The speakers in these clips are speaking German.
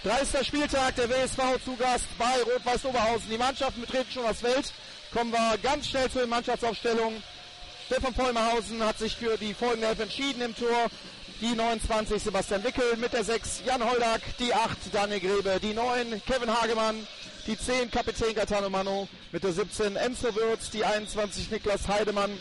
30. Spieltag, der WSV zu Gast bei Rot-Weiß Oberhausen. Die Mannschaften betreten schon das Feld. Kommen wir ganz schnell zu den Mannschaftsaufstellungen. Stefan Vollmerhausen hat sich für die folgende Elf entschieden im Tor. Die 29 Sebastian Wickel, mit der 6 Jan Holdak, die 8 Daniel Grebe, die 9 Kevin Hagemann, die 10 Kapitän Gaetano Mano, mit der 17 Enzo Würz, die 21 Niklas Heidemann,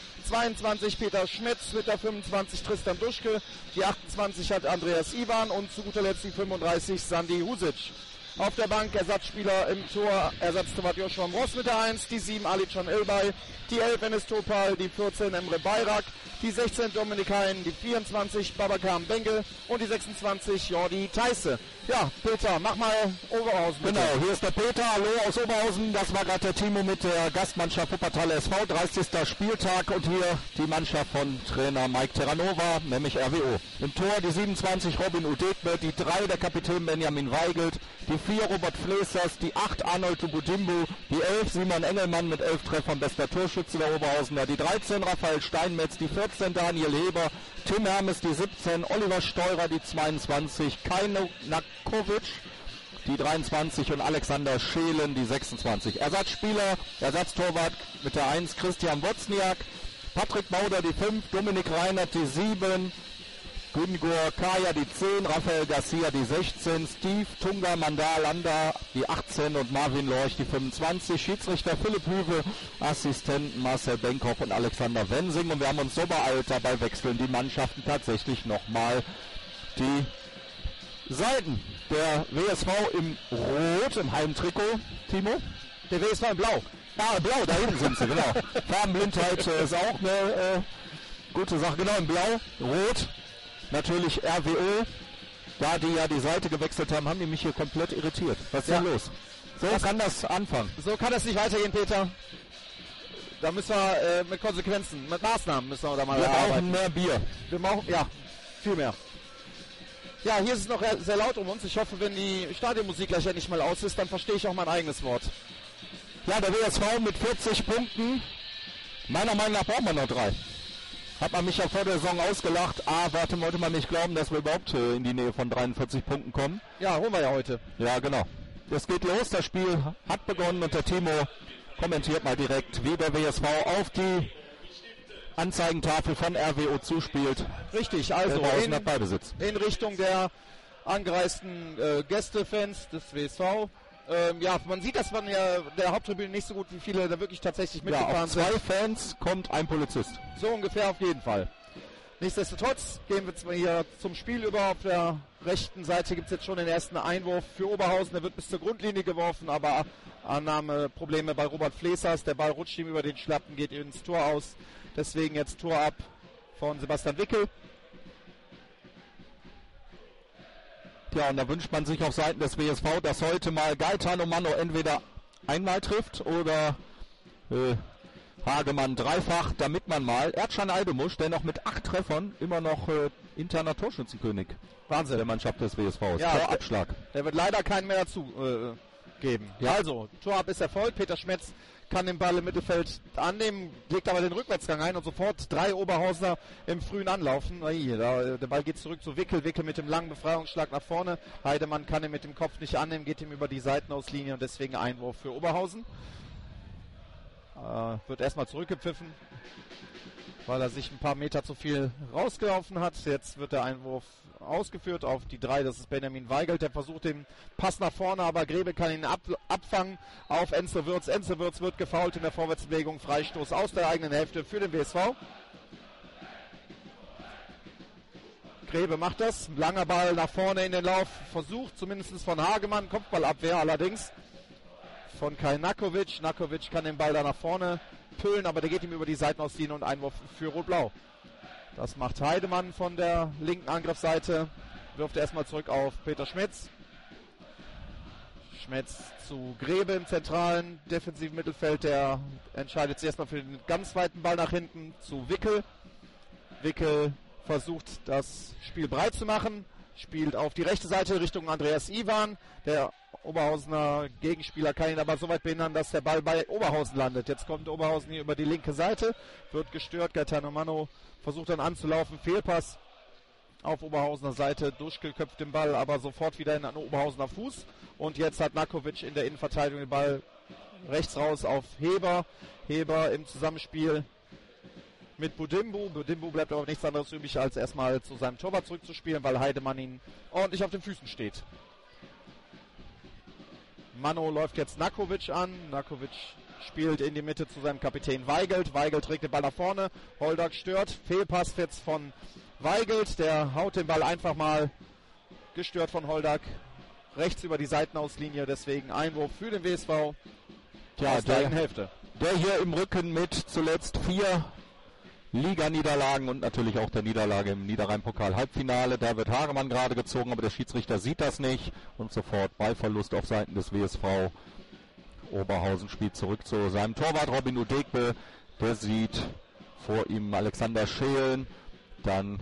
22 Peter Schmitz, mit der 25 Tristan Duschke, die 28 hat Andreas Iwan und zu guter Letzt die 35 Sandy Husic. Auf der Bank Ersatzspieler im Tor, Ersatztorwart Joshua Mross mit der 1, die 7 Alican Ilbay, die 11 Enes Topal, die 14 Emre Bayrak, die 16 Dominik Hein, die 24 Babakam Bengel und die 26 Jordi Theisse. Ja, Peter, mach mal Oberhausen bitte. Genau, hier ist der Peter, hallo aus Oberhausen, das war gerade der Timo mit der Gastmannschaft Wuppertal SV, 30. Spieltag und hier die Mannschaft von Trainer Mike Terranova, nämlich RWO. Im Tor die 27 Robin Udekbe, die 3 der Kapitän Benjamin Weigelt, die 4 Robert Flesers, die 8 Arnold Tubudimbu, die 11 Simon Engelmann mit 11 Treffern, bester Torschütze der Oberhausener, die 13 Raphael Steinmetz, die 14 Daniel Heber, Tim Hermes die 17, Oliver Steurer die 22, Kaino Nakovic die 23 und Alexander Scheelen die 26. Ersatzspieler, Ersatztorwart mit der 1 Christian Wozniak, Patrick Mauder die 5, Dominik Reinert die 7, Güngur Kaya die 10, Rafael Garcia die 16, Steve Tunga Mandalanda die 18 und Marvin Lorch die 25. Schiedsrichter Philipp Hüwe, Assistenten Marcel Benkhoff und Alexander Wensing. Und wir haben uns so beeilt, dabei wechseln die Mannschaften tatsächlich nochmal die Seiten. Der WSV im Rot, im Heimtrikot, Timo. Der WSV in Blau. Ja, Blau, da hinten sind sie, genau. Farbenblindheit ist auch eine gute Sache. Genau, in Blau, Rot. Natürlich RWO, da die ja die Seite gewechselt haben, haben die mich hier komplett irritiert. Was ist denn los? So kann das anfangen. So kann das nicht weitergehen, Peter. Da müssen wir mit Konsequenzen, mit Maßnahmen müssen wir da mal arbeiten. Wir brauchen mehr Bier. Wir brauchen, ja, viel mehr. Ja, hier ist es noch sehr laut um uns. Ich hoffe, wenn die Stadionmusik gleich endlich mal aus ist, dann verstehe ich auch mein eigenes Wort. Ja, der WSV mit 40 Punkten. Meiner Meinung nach brauchen wir noch 3. Hat man mich ja vor der Saison ausgelacht. Wollte man nicht glauben, dass wir überhaupt in die Nähe von 43 Punkten kommen. Ja, holen wir ja heute. Ja, genau. Das geht los, das Spiel hat begonnen und der Timo kommentiert mal direkt, wie der WSV auf die Anzeigentafel von RWO zuspielt. Richtig, also in Richtung der angereisten Gästefans des WSV. Ja, man sieht, dass man ja der Haupttribüne nicht so gut, wie viele da wirklich tatsächlich mitgefahren sind. Ja, auf 2 Fans kommt ein Polizist. So ungefähr auf jeden Fall. Nichtsdestotrotz gehen wir jetzt mal hier zum Spiel über. Auf der rechten Seite gibt es jetzt schon den ersten Einwurf für Oberhausen. Der wird bis zur Grundlinie geworfen, aber Annahmeprobleme bei Robert Flesers. Der Ball rutscht ihm über den Schlappen, geht ins Tor aus. Deswegen jetzt Tor ab von Sebastian Wickel. Ja, und da wünscht man sich auf Seiten des WSV, dass heute mal Gaetano Mano entweder einmal trifft oder Hagemann dreifach, damit man mal Erdschan Albemusch, der noch mit 8 Treffern immer noch interner Torschützenkönig Wahnsinn der Mannschaft des WSV ist. Ja, Torabschlag. Der wird leider keinen mehr dazu geben. Ja. Also, Torab ist erfolgt. Peter Schmetz kann den Ball im Mittelfeld annehmen, legt aber den Rückwärtsgang ein und sofort 3 Oberhausener im frühen Anlaufen. Der Ball geht zurück zu Wickel. Wickel mit dem langen Befreiungsschlag nach vorne. Heidemann kann ihn mit dem Kopf nicht annehmen, geht ihm über die Seitenauslinie und deswegen Einwurf für Oberhausen. Wird erstmal zurückgepfiffen, weil er sich ein paar Meter zu viel rausgelaufen hat. Jetzt wird der Einwurf ausgeführt auf die 3, das ist Benjamin Weigelt, der versucht den Pass nach vorne, aber Grebe kann ihn abfangen auf Enzo Würz. Enzo Würz wird gefoult in der Vorwärtsbewegung, Freistoß aus der eigenen Hälfte für den WSV. Grebe macht das, langer Ball nach vorne in den Lauf, versucht zumindest von Hagemann, Kopfballabwehr allerdings von Kai Nakovic. Nakovic kann den Ball da nach vorne püllen, aber der geht ihm über die Seitenauslinie und Einwurf für Rot-Blau. Das macht Heidemann von der linken Angriffsseite. Wirft erstmal zurück auf Peter Schmitz. Schmitz zu Grebe im zentralen defensiven Mittelfeld. Der entscheidet sich erstmal für den ganz weiten Ball nach hinten zu Wickel. Wickel versucht das Spiel breit zu machen. Spielt auf die rechte Seite Richtung Andreas Iwan. Der Oberhausener Gegenspieler kann ihn aber so weit behindern, dass der Ball bei Oberhausen landet. Jetzt kommt Oberhausen hier über die linke Seite, wird gestört. Gaetano Mano versucht dann anzulaufen. Fehlpass auf Oberhausener Seite. Duschkel köpft den Ball aber sofort wieder in einen Oberhausener Fuß. Und jetzt hat Nakovic in der Innenverteidigung den Ball rechts raus auf Heber. Heber im Zusammenspiel mit Budimbu. Budimbu bleibt aber nichts anderes übrig, als erstmal zu seinem Torwart zurückzuspielen, weil Heidemann ihn ordentlich auf den Füßen steht. Mano läuft jetzt Nakovic an. Nakovic spielt in die Mitte zu seinem Kapitän Weigelt. Weigelt trägt den Ball nach vorne. Holdak stört. Fehlpass jetzt von Weigelt. Der haut den Ball einfach mal, gestört von Holdak, rechts über die Seitenauslinie. Deswegen Einwurf für den WSV aus der eigenen Hälfte. Der hier im Rücken mit zuletzt 4 Liganiederlagen und natürlich auch der Niederlage im Niederrhein-Pokal Halbfinale. Da wird Hagemann gerade gezogen, aber der Schiedsrichter sieht das nicht und sofort Ballverlust auf Seiten des WSV. Oberhausen spielt zurück zu seinem Torwart Robin Udegbe. Der sieht vor ihm Alexander Schelen, dann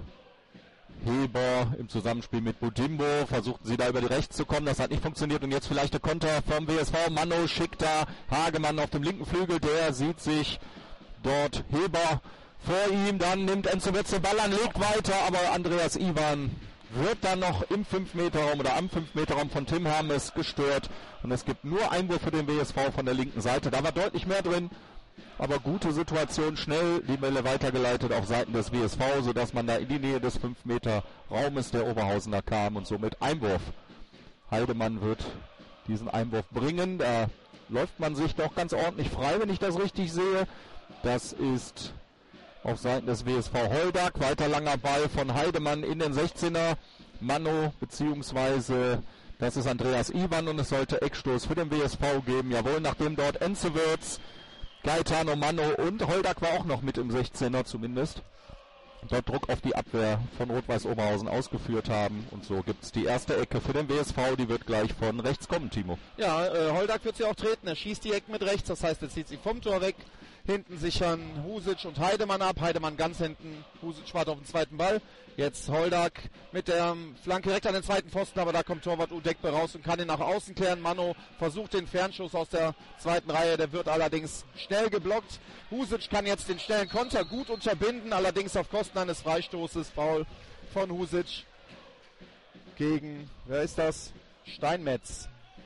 Heber im Zusammenspiel mit Budimbo. Versuchten sie da über die Rechts zu kommen, das hat nicht funktioniert und jetzt vielleicht der Konter vom WSV. Mano schickt da Hagemann auf dem linken Flügel, der sieht sich dort Heber vor ihm, dann nimmt Enzo Wetz den Ball an, legt weiter, aber Andreas Iwan wird dann noch im 5-Meter-Raum oder am 5-Meter-Raum von Tim Harmes gestört und es gibt nur Einwurf für den WSV von der linken Seite. Da war deutlich mehr drin, aber gute Situation, schnell die Bälle weitergeleitet auf Seiten des WSV, sodass man da in die Nähe des 5-Meter-Raumes der Oberhausener kam und somit Einwurf. Heidemann wird diesen Einwurf bringen, da läuft man sich doch ganz ordentlich frei, wenn ich das richtig sehe. Das ist auf Seiten des WSV Holdak. Weiter langer Ball von Heidemann in den 16er. Mano, beziehungsweise das ist Andreas Iwan und es sollte Eckstoß für den WSV geben. Jawohl, nachdem dort Enzo Wirtz, Gaetano Mano und Holdak war auch noch mit im 16er zumindest. Dort Druck auf die Abwehr von Rot-Weiß Oberhausen ausgeführt haben. Und so gibt es die erste Ecke für den WSV. Die wird gleich von rechts kommen, Timo. Ja, Holdak wird sie auch treten. Er schießt die Ecken mit rechts. Das heißt, er zieht sie vom Tor weg. Hinten sichern Husic und Heidemann ab. Heidemann ganz hinten. Husic wartet auf den zweiten Ball. Jetzt Holdak mit der Flanke direkt an den zweiten Pfosten. Aber da kommt Torwart Udegbe raus und kann ihn nach außen klären. Mano versucht den Fernschuss aus der zweiten Reihe. Der wird allerdings schnell geblockt. Husic kann jetzt den schnellen Konter gut unterbinden. Allerdings auf Kosten eines Freistoßes. Foul von Husic gegen, wer ist das? Steinmetz.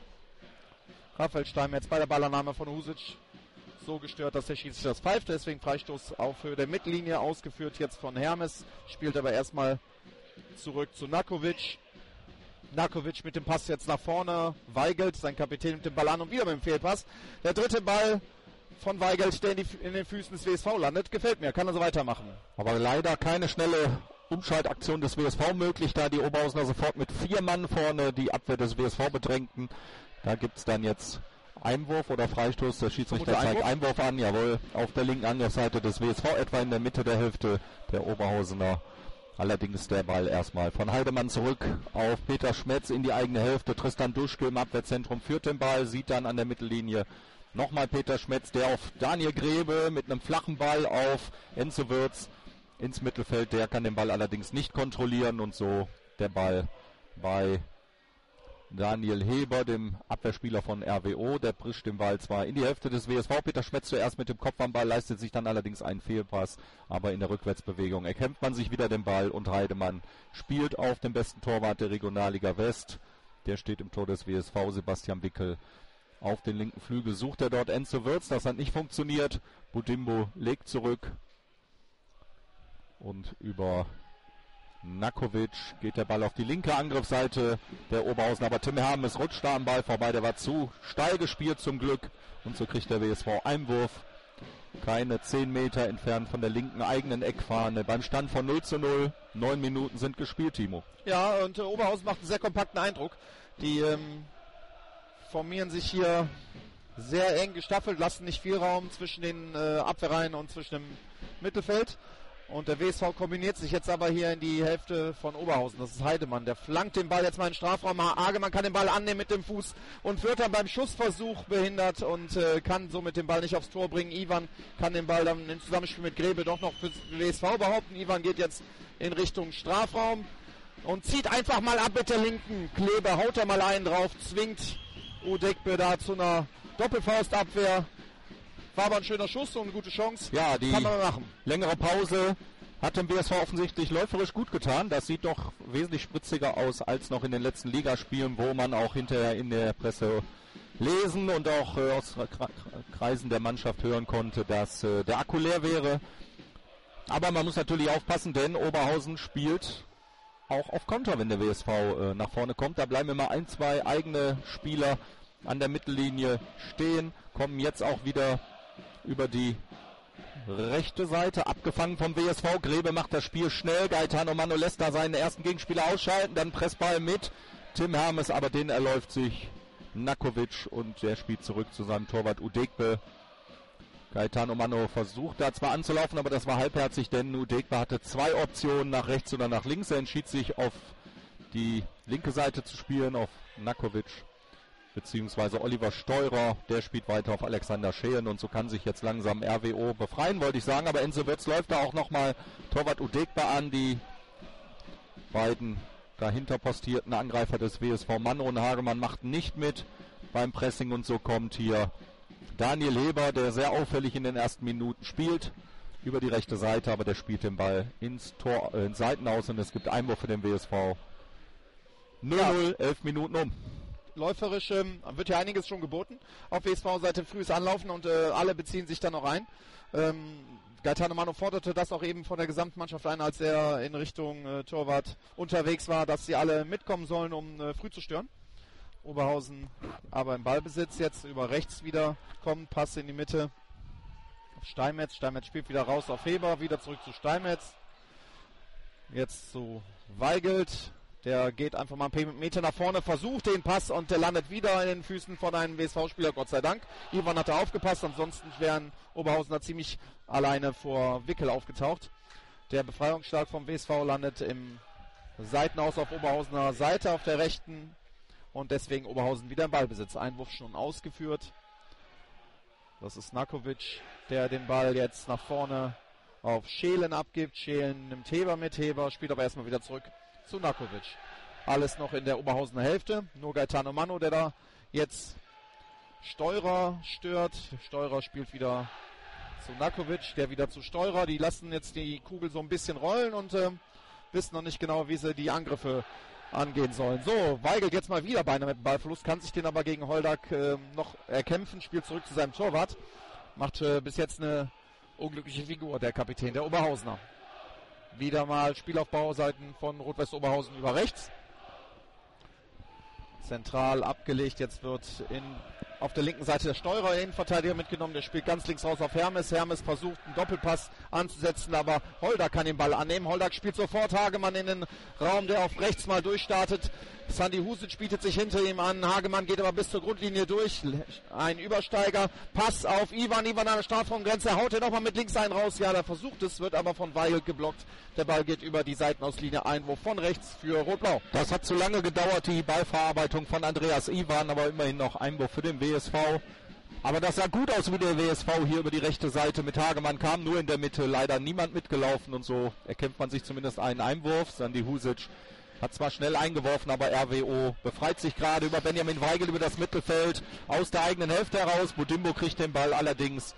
Raphael Steinmetz bei der Ballannahme von Husic. So gestört, dass der Schiedsrichter das pfeift. Deswegen Freistoß auf Höhe der Mittellinie ausgeführt jetzt von Hermes. Spielt aber erstmal zurück zu Nakovic. Nakovic mit dem Pass jetzt nach vorne. Weigelt, sein Kapitän mit dem Ball an und wieder mit dem Fehlpass. Der dritte Ball von Weigelt, der in den Füßen des WSV landet. Gefällt mir, kann also weitermachen. Aber leider keine schnelle Umschaltaktion des WSV möglich, da die Oberhausener sofort mit 4 Mann vorne die Abwehr des WSV bedrängten. Da gibt es dann jetzt Einwurf oder Freistoß, der Schiedsrichter zeigt Einwurf an, jawohl, auf der linken Angriffsseite des WSV, etwa in der Mitte der Hälfte der Oberhausener. Allerdings der Ball erstmal von Heidemann zurück auf Peter Schmetz in die eigene Hälfte. Tristan Duschke im Abwehrzentrum führt den Ball, sieht dann an der Mittellinie nochmal Peter Schmetz, der auf Daniel Grebe mit einem flachen Ball auf Enzo Wirtz ins Mittelfeld. Der kann den Ball allerdings nicht kontrollieren und so der Ball bei Daniel Heber, dem Abwehrspieler von RWO, der brischt den Ball zwar in die Hälfte des WSV, Peter Schmetz zuerst mit dem Kopf am Ball, leistet sich dann allerdings einen Fehlpass, aber in der Rückwärtsbewegung erkämpft man sich wieder den Ball und Heidemann spielt auf den besten Torwart der Regionalliga West, der steht im Tor des WSV, Sebastian Wickel. Auf den linken Flügel sucht er dort Enzo Wirtz, das hat nicht funktioniert, Budimbo legt zurück und über Nakovic geht der Ball auf die linke Angriffsseite der Oberhausen, aber Tim Hermes rutscht da am Ball vorbei, der war zu steil gespielt zum Glück und so kriegt der WSV Einwurf. Keine 10 Meter entfernt von der linken eigenen Eckfahne beim Stand von 0:0. 9 Minuten sind gespielt, Timo. Ja, und Oberhausen macht einen sehr kompakten Eindruck. Die formieren sich hier sehr eng gestaffelt, lassen nicht viel Raum zwischen den Abwehrreihen und zwischen dem Mittelfeld. Und der WSV kombiniert sich jetzt aber hier in die Hälfte von Oberhausen. Das ist Heidemann. Der flankt den Ball jetzt mal in den Strafraum. Hagemann kann den Ball annehmen mit dem Fuß und wird dann beim Schussversuch behindert und kann somit den Ball nicht aufs Tor bringen. Iwan kann den Ball dann im Zusammenspiel mit Grebe doch noch für den WSV behaupten. Iwan geht jetzt in Richtung Strafraum und zieht einfach mal ab mit der linken. Kleber haut er mal einen drauf, zwingt Udegbe da zu einer Doppelfaustabwehr. War aber ein schöner Schuss und eine gute Chance. Ja, die kann man machen. Längere Pause Hat dem BSV offensichtlich läuferisch gut getan. Das sieht doch wesentlich spritziger aus als noch in den letzten Ligaspielen, wo man auch hinterher in der Presse lesen und auch aus Kreisen der Mannschaft hören konnte, dass der Akku leer wäre. Aber man muss natürlich aufpassen, denn Oberhausen spielt auch auf Konter, wenn der WSV nach vorne kommt. Da bleiben immer 1, 2 eigene Spieler an der Mittellinie stehen, kommen jetzt auch wieder über die rechte Seite, abgefangen vom WSV. Grebe macht das Spiel schnell. Gaetano Mano lässt da seinen ersten Gegenspieler ausschalten. Dann Pressball mit Tim Hermes, aber den erläuft sich Nakovic und der spielt zurück zu seinem Torwart Udegbe. Gaetano Mano versucht da zwar anzulaufen, aber das war halbherzig, denn Udegbe hatte 2 Optionen, nach rechts oder nach links. Er entschied sich auf die linke Seite zu spielen, auf Nakovic. Beziehungsweise Oliver Steurer, der spielt weiter auf Alexander Schehen und so kann sich jetzt langsam RWO befreien, wollte ich sagen. Aber Enzo Wirtz läuft da auch nochmal Torwart Udegbe an, die beiden dahinter postierten Angreifer des WSV Mano und Hagemann machten nicht mit beim Pressing und so kommt hier Daniel Heber, der sehr auffällig in den ersten Minuten spielt, über die rechte Seite, aber der spielt den Ball ins Seitenaus und es gibt Einwurf für den WSV. 0-0, 11 Minuten um. Läuferisch wird ja einiges schon geboten. Auf WSV-Seite frühes Anlaufen und alle beziehen sich dann noch ein. Gaetano Mano forderte das auch eben von der Gesamtmannschaft ein, als er in Richtung Torwart unterwegs war, dass sie alle mitkommen sollen, um früh zu stören. Oberhausen aber im Ballbesitz jetzt über rechts wieder kommt, Pass in die Mitte auf Steinmetz. Steinmetz spielt wieder raus auf Heber, wieder zurück zu Steinmetz. Jetzt zu Weigelt. Der geht einfach mal ein paar Meter nach vorne, versucht den Pass und der landet wieder in den Füßen von einem WSV-Spieler, Gott sei Dank. Ivan hat da aufgepasst, ansonsten wären Oberhausener ziemlich alleine vor Wickel aufgetaucht. Der Befreiungsschlag vom WSV landet im Seitenaus auf Oberhausener Seite auf der rechten und deswegen Oberhausen wieder im Ballbesitz. Einwurf schon ausgeführt. Das ist Nakovic, der den Ball jetzt nach vorne auf Schelen abgibt. Schelen nimmt Heber mit, Heber spielt aber erstmal wieder zurück zu Nakovic. Alles noch in der Oberhausener Hälfte. Nur Gaetano Mano, der da jetzt Steurer stört. Steurer spielt wieder zu Nakovic, der wieder zu Steurer. Die lassen jetzt die Kugel so ein bisschen rollen und wissen noch nicht genau, wie sie die Angriffe angehen sollen. So, Weigelt jetzt mal wieder beinahe mit dem Ballverlust, kann sich den aber gegen Holdak noch erkämpfen, spielt zurück zu seinem Torwart. Macht bis jetzt eine unglückliche Figur, der Kapitän der Oberhausener. Wieder mal Spielaufbauseiten von Rot-Weiß Oberhausen über rechts. Zentral abgelegt. Jetzt wird auf der linken Seite der Steurer Innenverteidiger mitgenommen. Der spielt ganz links raus auf Hermes. Hermes versucht einen Doppelpass anzusetzen, aber Holdak kann den Ball annehmen. Holdak spielt sofort Hagemann in den Raum, der auf rechts mal durchstartet. Sandy Husic bietet sich hinter ihm an. Hagemann geht aber bis zur Grundlinie durch. Ein Übersteiger. Pass auf Ivan. Ivan an der Strafraumgrenze. Haut er nochmal mit links einen raus. Ja, der versucht es, wird aber von Weigelt geblockt. Der Ball geht über die Seitenauslinie. Einwurf von rechts für Rot-Blau. Das hat zu lange gedauert, die Ballverarbeitung von Andreas Ivan, aber immerhin noch Einwurf für den WSV. Aber das sah gut aus, wie der WSV hier über die rechte Seite mit Hagemann kam. Nur in der Mitte leider niemand mitgelaufen und so erkämpft man sich zumindest einen Einwurf. Sandy Husic hat zwar schnell eingeworfen, aber RWO befreit sich gerade über Benjamin Weigel über das Mittelfeld aus der eigenen Hälfte heraus. Budimbo kriegt den Ball allerdings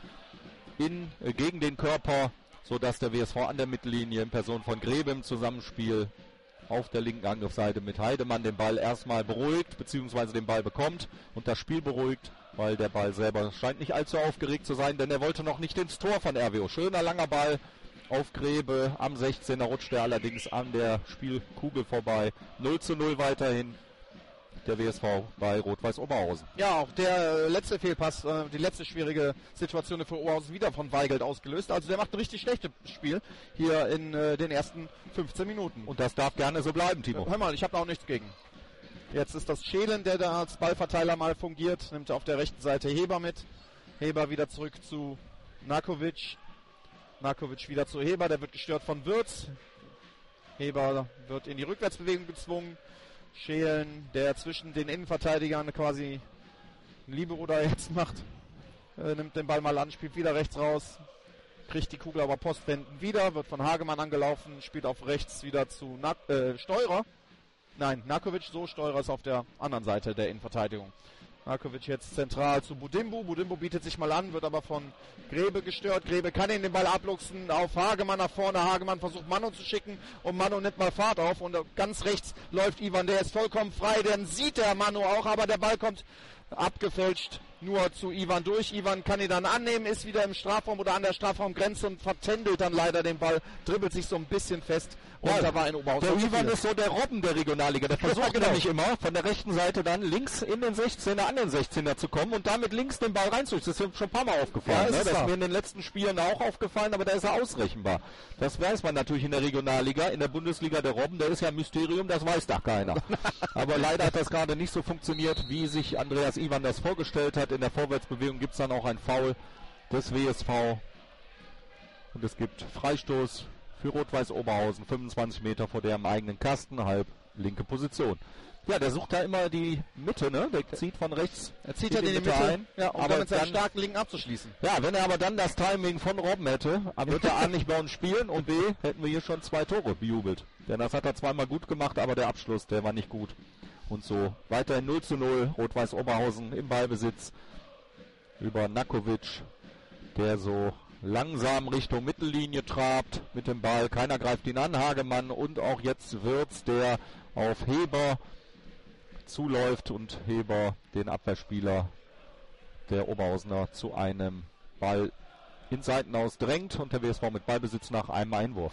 gegen den Körper, sodass der WSV an der Mittellinie in Person von Grebe im Zusammenspiel auf der linken Angriffsseite mit Heidemann den Ball erstmal beruhigt, beziehungsweise den Ball bekommt und das Spiel beruhigt, weil der Ball selber scheint nicht allzu aufgeregt zu sein, denn er wollte noch nicht ins Tor von RWO. Schöner langer Ball auf Grebe, am 16er rutscht er allerdings an der Spielkugel vorbei. 0:0 weiterhin der WSV bei Rot-Weiß Oberhausen. Ja, auch der letzte Fehlpass, die letzte schwierige Situation für Oberhausen wieder von Weigelt ausgelöst. Also der macht ein richtig schlechtes Spiel hier in den ersten 15 Minuten. Und das darf gerne so bleiben, Timo. Hör mal, ich habe da auch nichts gegen. Jetzt ist das Schelen, der da als Ballverteiler mal fungiert, nimmt auf der rechten Seite Heber mit. Heber wieder zurück zu Nakovic. Nakovic wieder zu Heber, der wird gestört von Wirtz. Heber wird in die Rückwärtsbewegung gezwungen. Schelen, der zwischen den Innenverteidigern quasi ein Libero da jetzt macht, nimmt den Ball mal an, spielt wieder rechts raus, kriegt die Kugel aber postwendend wieder, wird von Hagemann angelaufen, spielt auf rechts wieder zu Steurer. Nein, Nakovic, so Steurer ist auf der anderen Seite der Innenverteidigung. Markovic jetzt zentral zu Budimbu. Budimbu bietet sich mal an, wird aber von Grebe gestört. Grebe kann ihn den Ball abluchsen auf Hagemann nach vorne. Hagemann versucht Manu zu schicken und Manu nimmt mal Fahrt auf. Und ganz rechts läuft Ivan, der ist vollkommen frei. Den sieht der Manu auch, aber der Ball kommt abgefälscht nur zu Ivan durch. Ivan kann ihn dann annehmen, ist wieder im Strafraum oder an der Strafraumgrenze und vertändelt dann leider den Ball, dribbelt sich so ein bisschen fest. Und Ja, da war ein Oberhausen. Der Ivan ist so der Robben der Regionalliga. Der versucht genau. nämlich immer von der rechten Seite dann links in den 16er, an den 16er zu kommen und damit links den Ball reinzuschicken. Das ist mir schon ein paar Mal aufgefallen. Ja, Das ist mir in den letzten Spielen auch aufgefallen, aber da ist er ausrechenbar. Das weiß man natürlich in der Regionalliga. In der Bundesliga der Robben, der ist ja ein Mysterium, das weiß da keiner. Aber leider hat das gerade nicht so funktioniert, wie sich Andreas Ivan das vorgestellt hat. In der Vorwärtsbewegung gibt es dann auch ein Foul des WSV. Und es gibt Freistoß für Rot-Weiß Oberhausen, 25 Meter vor der im eigenen Kasten, halb linke Position. Ja, der sucht da immer die Mitte, ne? Der zieht von rechts. Er zieht in die Mitte ein, ja, um aber dann mit seinen dann, starken Linken abzuschließen. ja, wenn er aber dann das Timing von Robben hätte, wird er A nicht bei uns spielen und B hätten wir hier schon 2 Tore bejubelt. Denn das hat er zweimal gut gemacht, aber der Abschluss, der war nicht gut. Und so weiterhin 0:0, Rot-Weiß Oberhausen im Ballbesitz über Nakovic, der so langsam Richtung Mittellinie trabt mit dem Ball. Keiner greift ihn an, Hagemann und auch jetzt Wirtz, der auf Heber zuläuft und Heber den Abwehrspieler der Oberhausener zu einem Ball in Seitenaus drängt und der WSV mit Ballbesitz nach einem Einwurf.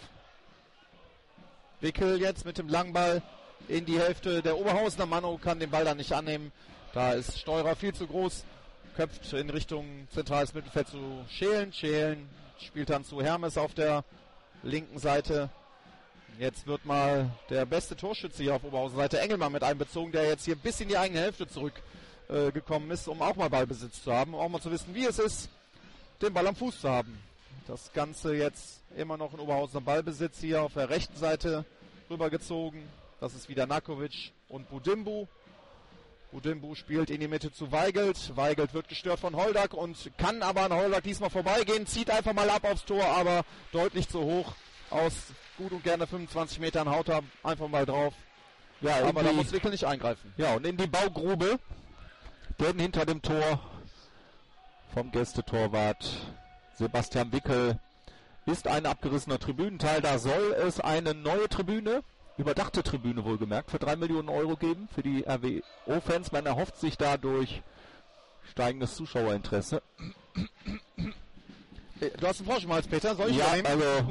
Wickel jetzt mit dem Langball in die Hälfte der Oberhausener. Manu kann den Ball dann nicht annehmen. Da ist Steurer viel zu groß. Köpft in Richtung zentrales Mittelfeld zu Schelen. Schelen spielt dann zu Hermes auf der linken Seite. Jetzt wird mal der beste Torschütze hier auf Oberhausen-Seite Engelmann mit einbezogen, der jetzt hier bis in die eigene Hälfte zurückgekommen ist, um auch mal Ballbesitz zu haben, um auch mal zu wissen, wie es ist, den Ball am Fuß zu haben. Das Ganze jetzt immer noch in Oberhausener Ballbesitz hier auf der rechten Seite rübergezogen. Das ist wieder Nakovic und Budimbu. Budimbu spielt in die Mitte zu Weigelt. Weigelt wird gestört von Holdak und kann aber an Holdak diesmal vorbeigehen. Zieht einfach mal ab aufs Tor, aber deutlich zu hoch. Aus gut und gerne 25 Metern haut er einfach mal drauf. Ja, aber da muss Wickel nicht eingreifen. Ja, und in die Baugrube, denn hinter dem Tor vom Gästetorwart Sebastian Wickel ist ein abgerissener Tribünenteil. Da soll es eine neue Tribüne, überdachte Tribüne wohlgemerkt, für 3 Millionen Euro geben für die RWO-Fans. Man erhofft sich dadurch steigendes Zuschauerinteresse. Du hast einen Frosch im Hals, Peter. Soll ich ja, nehmen?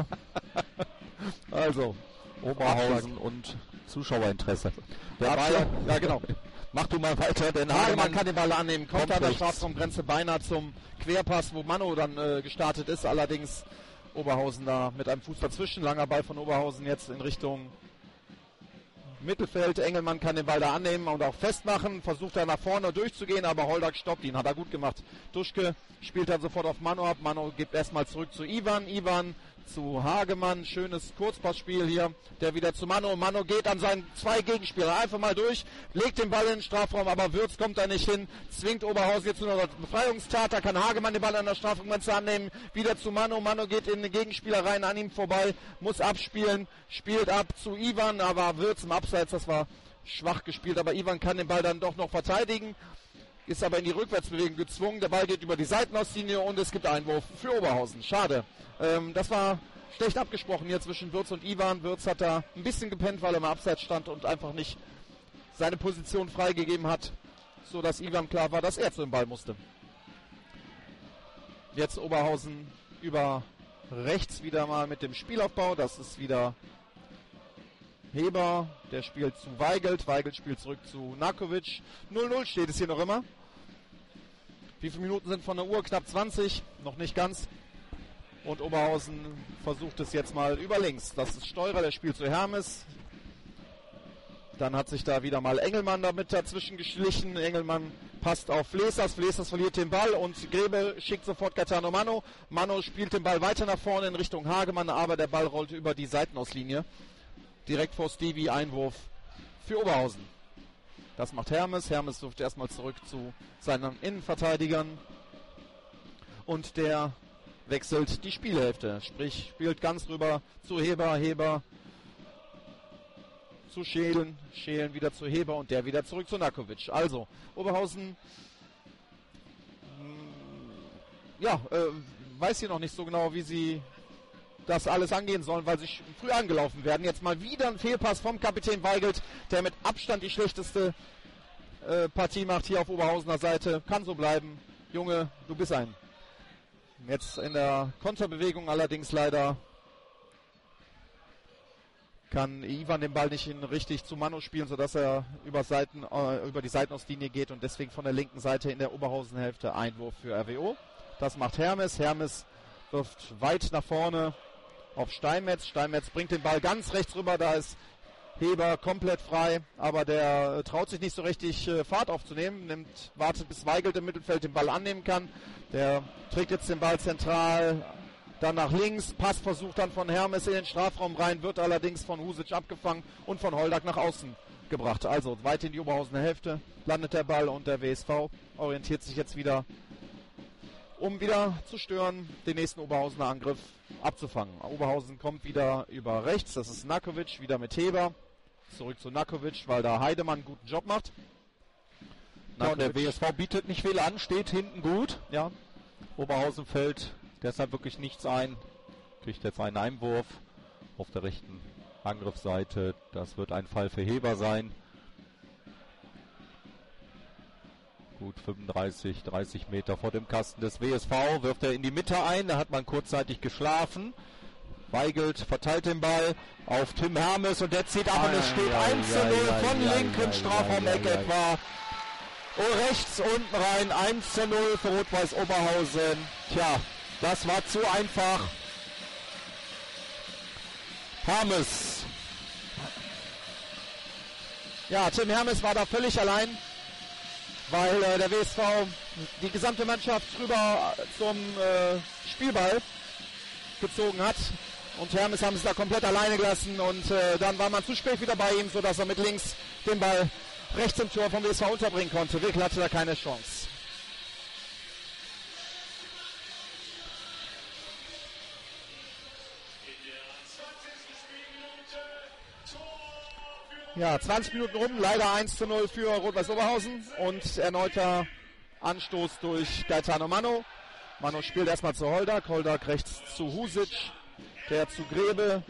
Also Oberhausen und Zuschauerinteresse. Der Ball, ja genau. Mach du mal weiter, denn Hagemann kann den Ball annehmen. Kommt an der rechts. Strafraumgrenze beinahe zum Querpass, wo Manu dann gestartet ist. Allerdings Oberhausen da mit einem Fuß dazwischen. Langer Ball von Oberhausen jetzt in Richtung Mittelfeld. Engelmann kann den Ball da annehmen und auch festmachen. Versucht er nach vorne durchzugehen, aber Holdak stoppt ihn. Hat er gut gemacht. Duschke spielt dann sofort auf Manu ab. Manu gibt erstmal zurück zu Ivan. Ivan zu Hagemann. Schönes Kurzpassspiel hier. Der wieder zu Manu. Manu geht an seinen 2 Gegenspieler einfach mal durch. Legt den Ball in den Strafraum, aber Wirtz kommt da nicht hin. Zwingt Oberhausen jetzt zu einer Befreiungstat. Da kann Hagemann den Ball an der Strafraumgrenze annehmen. Wieder zu Manu. Manu geht in den Gegenspieler rein, an ihm vorbei. Muss abspielen. Spielt ab zu Ivan, aber Wirtz im Abseits. Das war schwach gespielt, aber Ivan kann den Ball dann doch noch verteidigen. Ist aber in die Rückwärtsbewegung gezwungen. Der Ball geht über die Seitenauslinie und es gibt Einwurf für Oberhausen. Schade. Das war schlecht abgesprochen hier zwischen Wirtz und Ivan. Wirtz hat da ein bisschen gepennt, weil er im Abseits stand und einfach nicht seine Position freigegeben hat, sodass Ivan klar war, dass er zu dem Ball musste. Jetzt Oberhausen über rechts wieder mal mit dem Spielaufbau. Das ist wieder Heber, der spielt zu Weigelt. Weigelt spielt zurück zu Nakovic. 0:0 steht es hier noch immer. Wie viele Minuten sind von der Uhr? Knapp 20. Noch nicht ganz. Und Oberhausen versucht es jetzt mal über links. Das ist Steurer, der spielt zu Hermes. Dann hat sich da wieder mal Engelmann damit dazwischen geschlichen. Engelmann passt auf Flesers. Flesers verliert den Ball und Grebe schickt sofort Gaetano Manu. Manu spielt den Ball weiter nach vorne in Richtung Hagemann, aber der Ball rollt über die Seitenauslinie. Direkt vor Stevie, Einwurf für Oberhausen. Das macht Hermes. Hermes wirft erstmal zurück zu seinen Innenverteidigern. Und der wechselt die Spielhälfte. Sprich, spielt ganz rüber zu Heber. Heber zu Schelen. Schelen wieder zu Heber und der wieder zurück zu Nakovic. Also, Oberhausen weiß hier noch nicht so genau, wie sie das alles angehen sollen, weil sie früh angelaufen werden. Jetzt mal wieder ein Fehlpass vom Kapitän Weigelt, der mit Abstand die schlechteste Partie macht hier auf Oberhausener Seite. Kann so bleiben. Junge, du bist ein. Jetzt in der Konterbewegung allerdings leider kann Ivan den Ball nicht richtig zu Manu spielen, sodass er über die Seitenauslinie geht und deswegen von der linken Seite in der Oberhausenhälfte Einwurf für RWO. Das macht Hermes. Hermes wirft weit nach vorne auf Steinmetz. Steinmetz bringt den Ball ganz rechts rüber, da ist Heber komplett frei, aber der traut sich nicht so richtig Fahrt aufzunehmen, wartet bis Weigelt im Mittelfeld den Ball annehmen kann. Der trägt jetzt den Ball zentral, dann nach links, Passversuch dann von Hermes in den Strafraum rein, wird allerdings von Husic abgefangen und von Holdak nach außen gebracht. Also weit in die Oberhausener Hälfte landet der Ball und der WSV orientiert sich jetzt wieder, um wieder zu stören, den nächsten Oberhausener Angriff abzufangen. Oberhausen kommt wieder über rechts, das ist Nakovic, wieder mit Heber. Zurück zu Nakovic, weil da Heidemann einen guten Job macht. Ja, und der WSV bietet nicht viel an, steht hinten gut. Ja. Oberhausen fällt deshalb wirklich nichts ein. Kriegt jetzt einen Einwurf auf der rechten Angriffsseite. Das wird ein Fall für Heber sein. Gut 30 Meter vor dem Kasten des WSV wirft er in die Mitte ein. Da hat man kurzzeitig geschlafen. Weigelt verteilt den Ball auf Tim Hermes und der zieht ab und es steht 1:0 von linken Strafraum-Eck etwa. Oh, rechts unten rein, 1:0 für Rot-Weiß Oberhausen. Tja, das war zu einfach. Hermes. Ja, Tim Hermes war da völlig allein, weil der WSV die gesamte Mannschaft rüber zum Spielball gezogen hat. Und Hermes haben es da komplett alleine gelassen und dann war man zu spät wieder bei ihm, sodass er mit links den Ball rechts im Tor vom WSV unterbringen konnte. Wickel hatte da keine Chance. Ja, 20 Minuten rum, leider 1:0 für Rot-Weiß Oberhausen und erneuter Anstoß durch Gaetano Mano. Mano spielt erstmal zu Holdak, Holdak rechts zu Husic, der zu Grebe.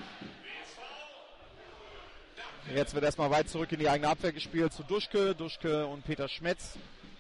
Jetzt wird erstmal weit zurück in die eigene Abwehr gespielt zu Duschke und Peter Schmetz.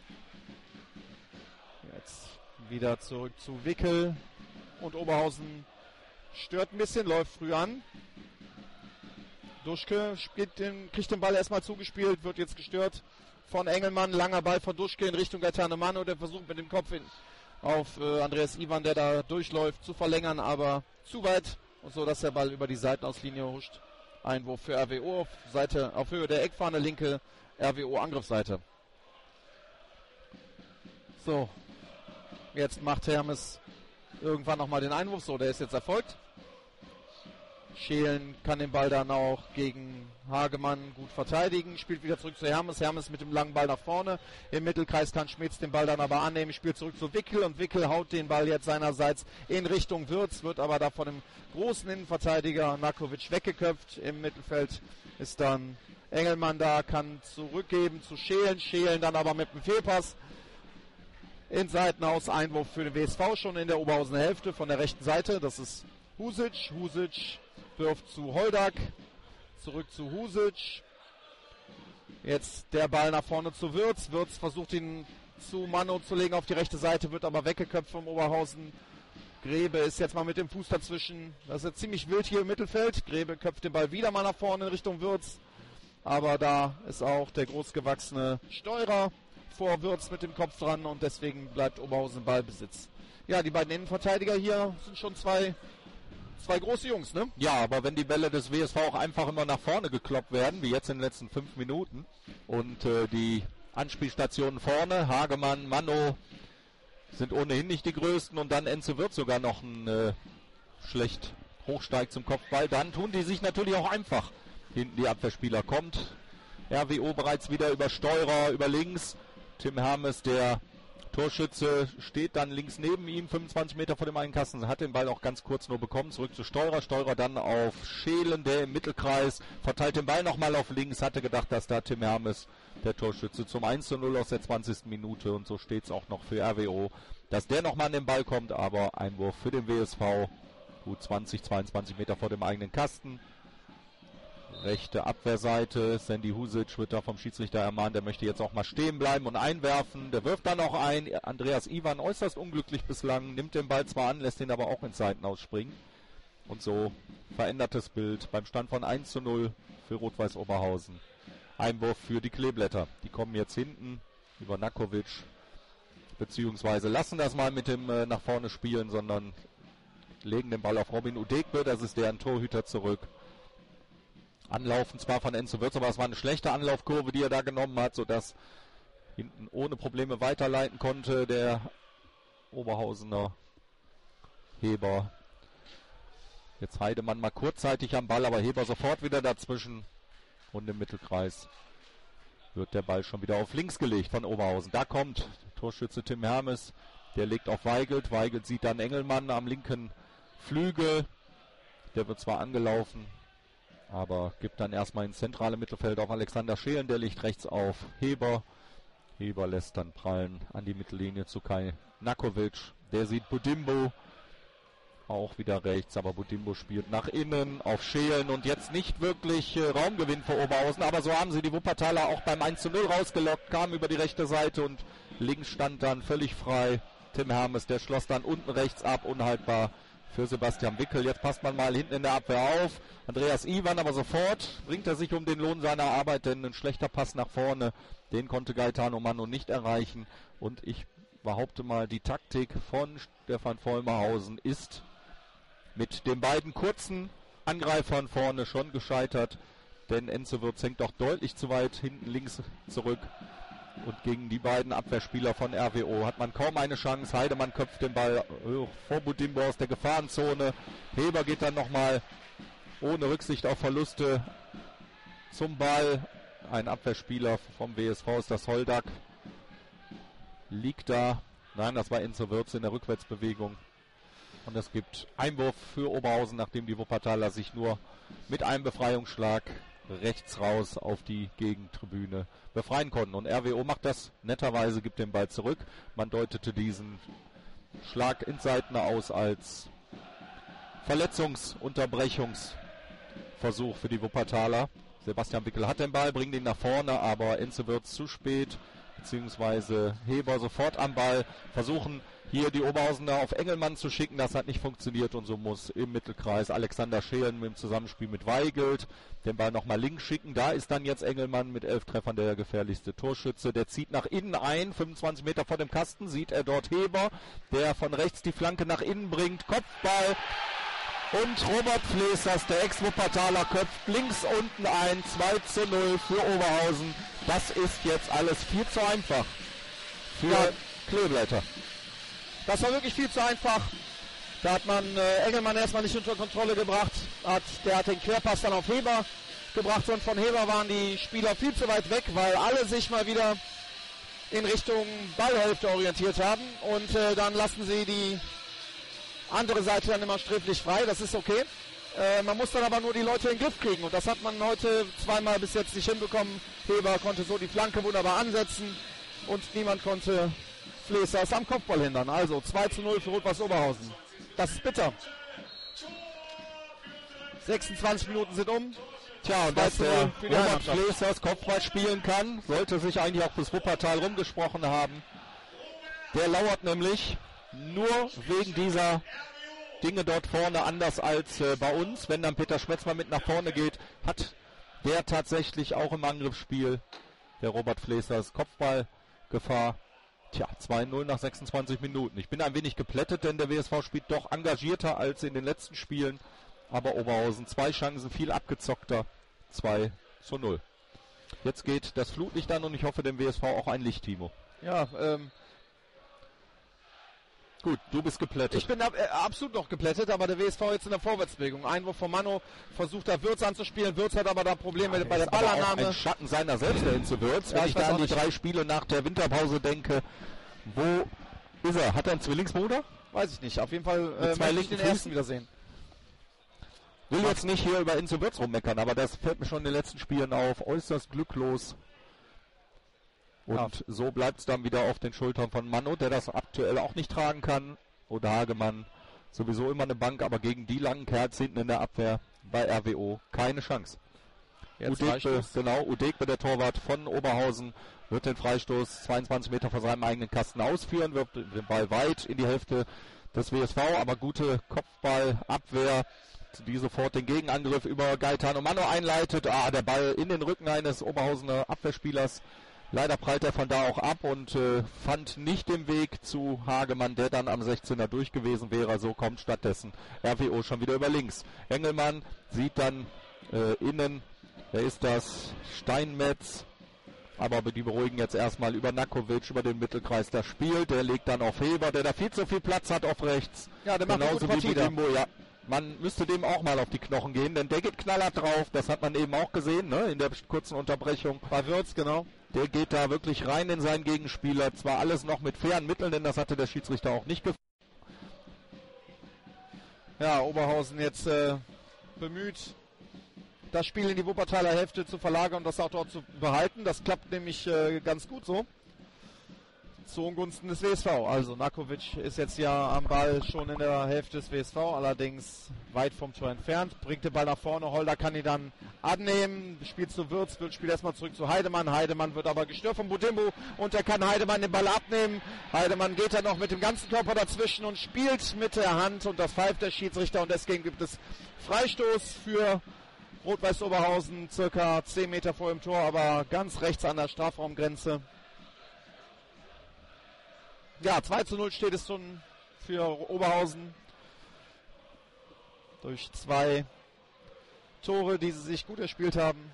Jetzt wieder zurück zu Wickel und Oberhausen stört ein bisschen, läuft früh an. Duschke kriegt den Ball erstmal zugespielt, wird jetzt gestört von Engelmann. Langer Ball von Duschke in Richtung Gaetano Mano, der versucht mit dem Kopf auf Andreas Ivan, der da durchläuft, zu verlängern, aber zu weit, und so dass der Ball über die Seitenauslinie huscht. Einwurf für RWO auf Höhe der Eckfahne, linke RWO-Angriffsseite. So, jetzt macht Hermes irgendwann nochmal den Einwurf, so, der ist jetzt erfolgt. Schelen kann den Ball dann auch gegen Hagemann gut verteidigen, spielt wieder zurück zu Hermes. Hermes mit dem langen Ball nach vorne. Im Mittelkreis kann Schmitz den Ball dann aber annehmen, spielt zurück zu Wickel und Wickel haut den Ball jetzt seinerseits in Richtung Würz, wird aber da von dem großen Innenverteidiger Nakovic weggeköpft. Im Mittelfeld ist dann Engelmann da, kann zurückgeben zu Schelen. Schelen dann aber mit dem Fehlpass in Seitenhaus. Einwurf für den WSV schon in der Oberhausener Hälfte von der rechten Seite. Das ist Husic. Husic wirft zu Holdak, zurück zu Husic. Jetzt der Ball nach vorne zu Würz. Würz versucht ihn zu Mano zu legen auf die rechte Seite, wird aber weggeköpft vom Oberhausen. Grebe ist jetzt mal mit dem Fuß dazwischen. Das ist jetzt ziemlich wild hier im Mittelfeld. Grebe köpft den Ball wieder mal nach vorne in Richtung Würz. Aber da ist auch der großgewachsene Steurer vor Würz mit dem Kopf dran und deswegen bleibt Oberhausen Ballbesitz. Ja, die beiden Innenverteidiger hier sind schon zwei große Jungs, ne? Ja, aber wenn die Bälle des WSV auch einfach immer nach vorne gekloppt werden, wie jetzt in den letzten 5 Minuten, und die Anspielstationen vorne, Hagemann, Mano, sind ohnehin nicht die größten und dann Enzo Wirth sogar noch schlecht hochsteigt zum Kopfball, dann tun die sich natürlich auch einfach. Hinten die Abwehrspieler kommt, RWO bereits wieder über Steurer, über links, Tim Hermes, der Torschütze steht dann links neben ihm, 25 Meter vor dem eigenen Kasten, hat den Ball auch ganz kurz nur bekommen, zurück zu Steurer. Steurer dann auf Scheelen, der im Mittelkreis verteilt den Ball nochmal auf links, hatte gedacht, dass da Tim Hermes, der Torschütze, zum 1:0 aus der 20. Minute, und so steht es auch noch für RWO, dass der nochmal an den Ball kommt, aber Einwurf für den WSV, gut 20, 22 Meter vor dem eigenen Kasten. Rechte Abwehrseite, Sandy Husic wird da vom Schiedsrichter ermahnt, der möchte jetzt auch mal stehen bleiben und einwerfen. Der wirft dann auch ein. Andreas Iwan äußerst unglücklich bislang, nimmt den Ball zwar an, lässt ihn aber auch ins Seitenaus springen. Und so verändertes Bild beim Stand von 1:0 für Rot-Weiß Oberhausen. Einwurf für die Kleeblätter. Die kommen jetzt hinten über Nakovic, beziehungsweise lassen das mal mit dem nach vorne spielen, sondern legen den Ball auf Robin Udegbe, das ist deren Torhüter, zurück. Anlaufen zwar von Enzo Würz, aber es war eine schlechte Anlaufkurve, die er da genommen hat, sodass hinten ohne Probleme weiterleiten konnte der Oberhausener Heber. Jetzt Heidemann mal kurzzeitig am Ball, aber Heber sofort wieder dazwischen. Und im Mittelkreis wird der Ball schon wieder auf links gelegt von Oberhausen. Da kommt Torschütze Tim Hermes, der legt auf Weigelt. Weigelt sieht dann Engelmann am linken Flügel. Der wird zwar angelaufen, aber gibt dann erstmal ins zentrale Mittelfeld auf Alexander Scheelen, der legt rechts auf Heber. Heber lässt dann prallen an die Mittellinie zu Kai Nakovic. Der sieht Budimbo auch wieder rechts, aber Budimbo spielt nach innen auf Scheelen und jetzt nicht wirklich Raumgewinn für Oberhausen, aber so haben sie die Wuppertaler auch beim 1:0 rausgelockt, kamen über die rechte Seite und links stand dann völlig frei Tim Hermes, der schloss dann unten rechts ab, unhaltbar für Sebastian Wickel. Jetzt passt man mal hinten in der Abwehr auf. Andreas Iwan, aber sofort bringt er sich um den Lohn seiner Arbeit, denn ein schlechter Pass nach vorne, den konnte Gaetano Manno nicht erreichen. Und ich behaupte mal, die Taktik von Stefan Vollmerhausen ist mit den beiden kurzen Angreifern vorne schon gescheitert, denn Enzo Würz hängt doch deutlich zu weit hinten links zurück. Und gegen die beiden Abwehrspieler von RWO hat man kaum eine Chance. Heidemann köpft den Ball vor Budimbo aus der Gefahrenzone. Heber geht dann nochmal ohne Rücksicht auf Verluste zum Ball. Ein Abwehrspieler vom WSV ist das Holdak. Liegt da. Nein, das war Enzo Würz in der Rückwärtsbewegung. Und es gibt Einwurf für Oberhausen, nachdem die Wuppertaler sich nur mit einem Befreiungsschlag rechts raus auf die Gegentribüne befreien konnten. Und RWO macht das netterweise, gibt den Ball zurück. Man deutete diesen Schlag ins Seiten aus als Verletzungsunterbrechungsversuch für die Wuppertaler. Sebastian Wickel hat den Ball, bringt ihn nach vorne, aber Enzo wird zu spät, beziehungsweise Heber sofort am Ball, versuchen hier die Oberhausener auf Engelmann zu schicken, das hat nicht funktioniert und so muss im Mittelkreis Alexander Scheelen im Zusammenspiel mit Weigelt den Ball nochmal links schicken. Da ist dann jetzt Engelmann mit 11 Treffern der gefährlichste Torschütze. Der zieht nach innen ein, 25 Meter vor dem Kasten, sieht er dort Heber, der von rechts die Flanke nach innen bringt, Kopfball. Und Robert Flesers, der Ex-Wuppertaler, köpft links unten ein, 2:0 für Oberhausen. Das ist jetzt alles viel zu einfach für Kleeblätter. Das war wirklich viel zu einfach. Da hat man Engelmann erstmal nicht unter Kontrolle gebracht. Der hat den Querpass dann auf Heber gebracht. Und von Heber waren die Spieler viel zu weit weg, weil alle sich mal wieder in Richtung Ballhälfte orientiert haben. Und dann lassen sie die andere Seite dann immer sträflich frei. Das ist okay. Man muss dann aber nur die Leute in den Griff kriegen. Und das hat man heute zweimal bis jetzt nicht hinbekommen. Heber konnte so die Flanke wunderbar ansetzen. Und niemand konnte Flesers am Kopfball hindern. Also 2:0 für Rot-Weiß Oberhausen. Das ist bitter. 26 Minuten sind um. Tja, und dass der Robert Flesers Kopfball spielen kann, sollte sich eigentlich auch bis Wuppertal rumgesprochen haben. Der lauert nämlich nur wegen dieser Dinge dort vorne anders als bei uns. Wenn dann Peter Schmetzmann mit nach vorne geht, hat der tatsächlich auch im Angriffsspiel, der Robert Flesers, Kopfballgefahr. Tja, 2:0 nach 26 Minuten. Ich bin ein wenig geplättet, denn der WSV spielt doch engagierter als in den letzten Spielen. Aber Oberhausen 2 Chancen, viel abgezockter. 2:0. Jetzt geht das Flutlicht an und ich hoffe dem WSV auch ein Licht, Timo. Ja, gut, du bist geplättet. Ich bin absolut noch geplättet, aber der WSV jetzt in der Vorwärtsbewegung. Einwurf von Manno, versucht da Würz anzuspielen. Würz hat aber da Probleme bei der Ballannahme. Ein Schatten seiner selbst dahin zu Würz. Wenn ich da an die 3 Spiele nach der Winterpause denke, Wo ist er? Hat er einen Zwillingsbruder? Weiß ich nicht. Auf jeden Fall zwei möchte ich den linken ersten wiedersehen. Will jetzt nicht hier über Inzo Wirtz rummeckern, aber das fällt mir schon in den letzten Spielen auf. Äußerst glücklos. Und so bleibt es dann wieder auf den Schultern von Mano, der das aktuell auch nicht tragen kann. Oder Hagemann, sowieso immer eine Bank, aber gegen die langen Kerls hinten in der Abwehr bei RWO keine Chance. Udegbe, der Torwart von Oberhausen, wird den Freistoß 22 Meter vor seinem eigenen Kasten ausführen, wirft den Ball weit in die Hälfte des WSV, aber gute Kopfballabwehr, die sofort den Gegenangriff über Gaetano Mano einleitet. Der Ball in den Rücken eines Oberhausener Abwehrspielers. Leider prallt er von da auch ab und fand nicht den Weg zu Hagemann, der dann am 16er durch gewesen wäre. So kommt stattdessen RWO schon wieder über links. Engelmann sieht dann innen, wer ist das? Steinmetz. Aber die beruhigen jetzt erstmal über Nakovic, über den Mittelkreis das Spiel. Der legt dann auf Heber, der da viel zu viel Platz hat auf rechts. Ja, der macht eine gute Partie da. Ja, man müsste dem auch mal auf die Knochen gehen, denn der geht knallhart drauf. Das hat man eben auch gesehen, ne, in der kurzen Unterbrechung. Bei Wirtz, genau. Der geht da wirklich rein in seinen Gegenspieler. Zwar alles noch mit fairen Mitteln, denn das hatte der Schiedsrichter auch nicht gefunden. Ja, Oberhausen jetzt bemüht, das Spiel in die Wuppertaler Hälfte zu verlagern und das auch dort zu behalten. Das klappt nämlich ganz gut so. Zu Ungunsten des WSV. Also Nakovic ist jetzt ja am Ball schon in der Hälfte des WSV, allerdings weit vom Tor entfernt. Bringt den Ball nach vorne, Holder kann ihn dann annehmen, spielt zu Wirtz, spielt erstmal zurück zu Heidemann. Heidemann wird aber gestört von Budimbo und er kann Heidemann den Ball abnehmen. Heidemann geht dann noch mit dem ganzen Körper dazwischen und spielt mit der Hand und das pfeift der Schiedsrichter und deswegen gibt es Freistoß für Rot-Weiß Oberhausen, circa 10 Meter vor dem Tor, aber ganz rechts an der Strafraumgrenze. Ja, 2:0 steht es schon für Oberhausen. Durch 2 Tore, die sie sich gut erspielt haben.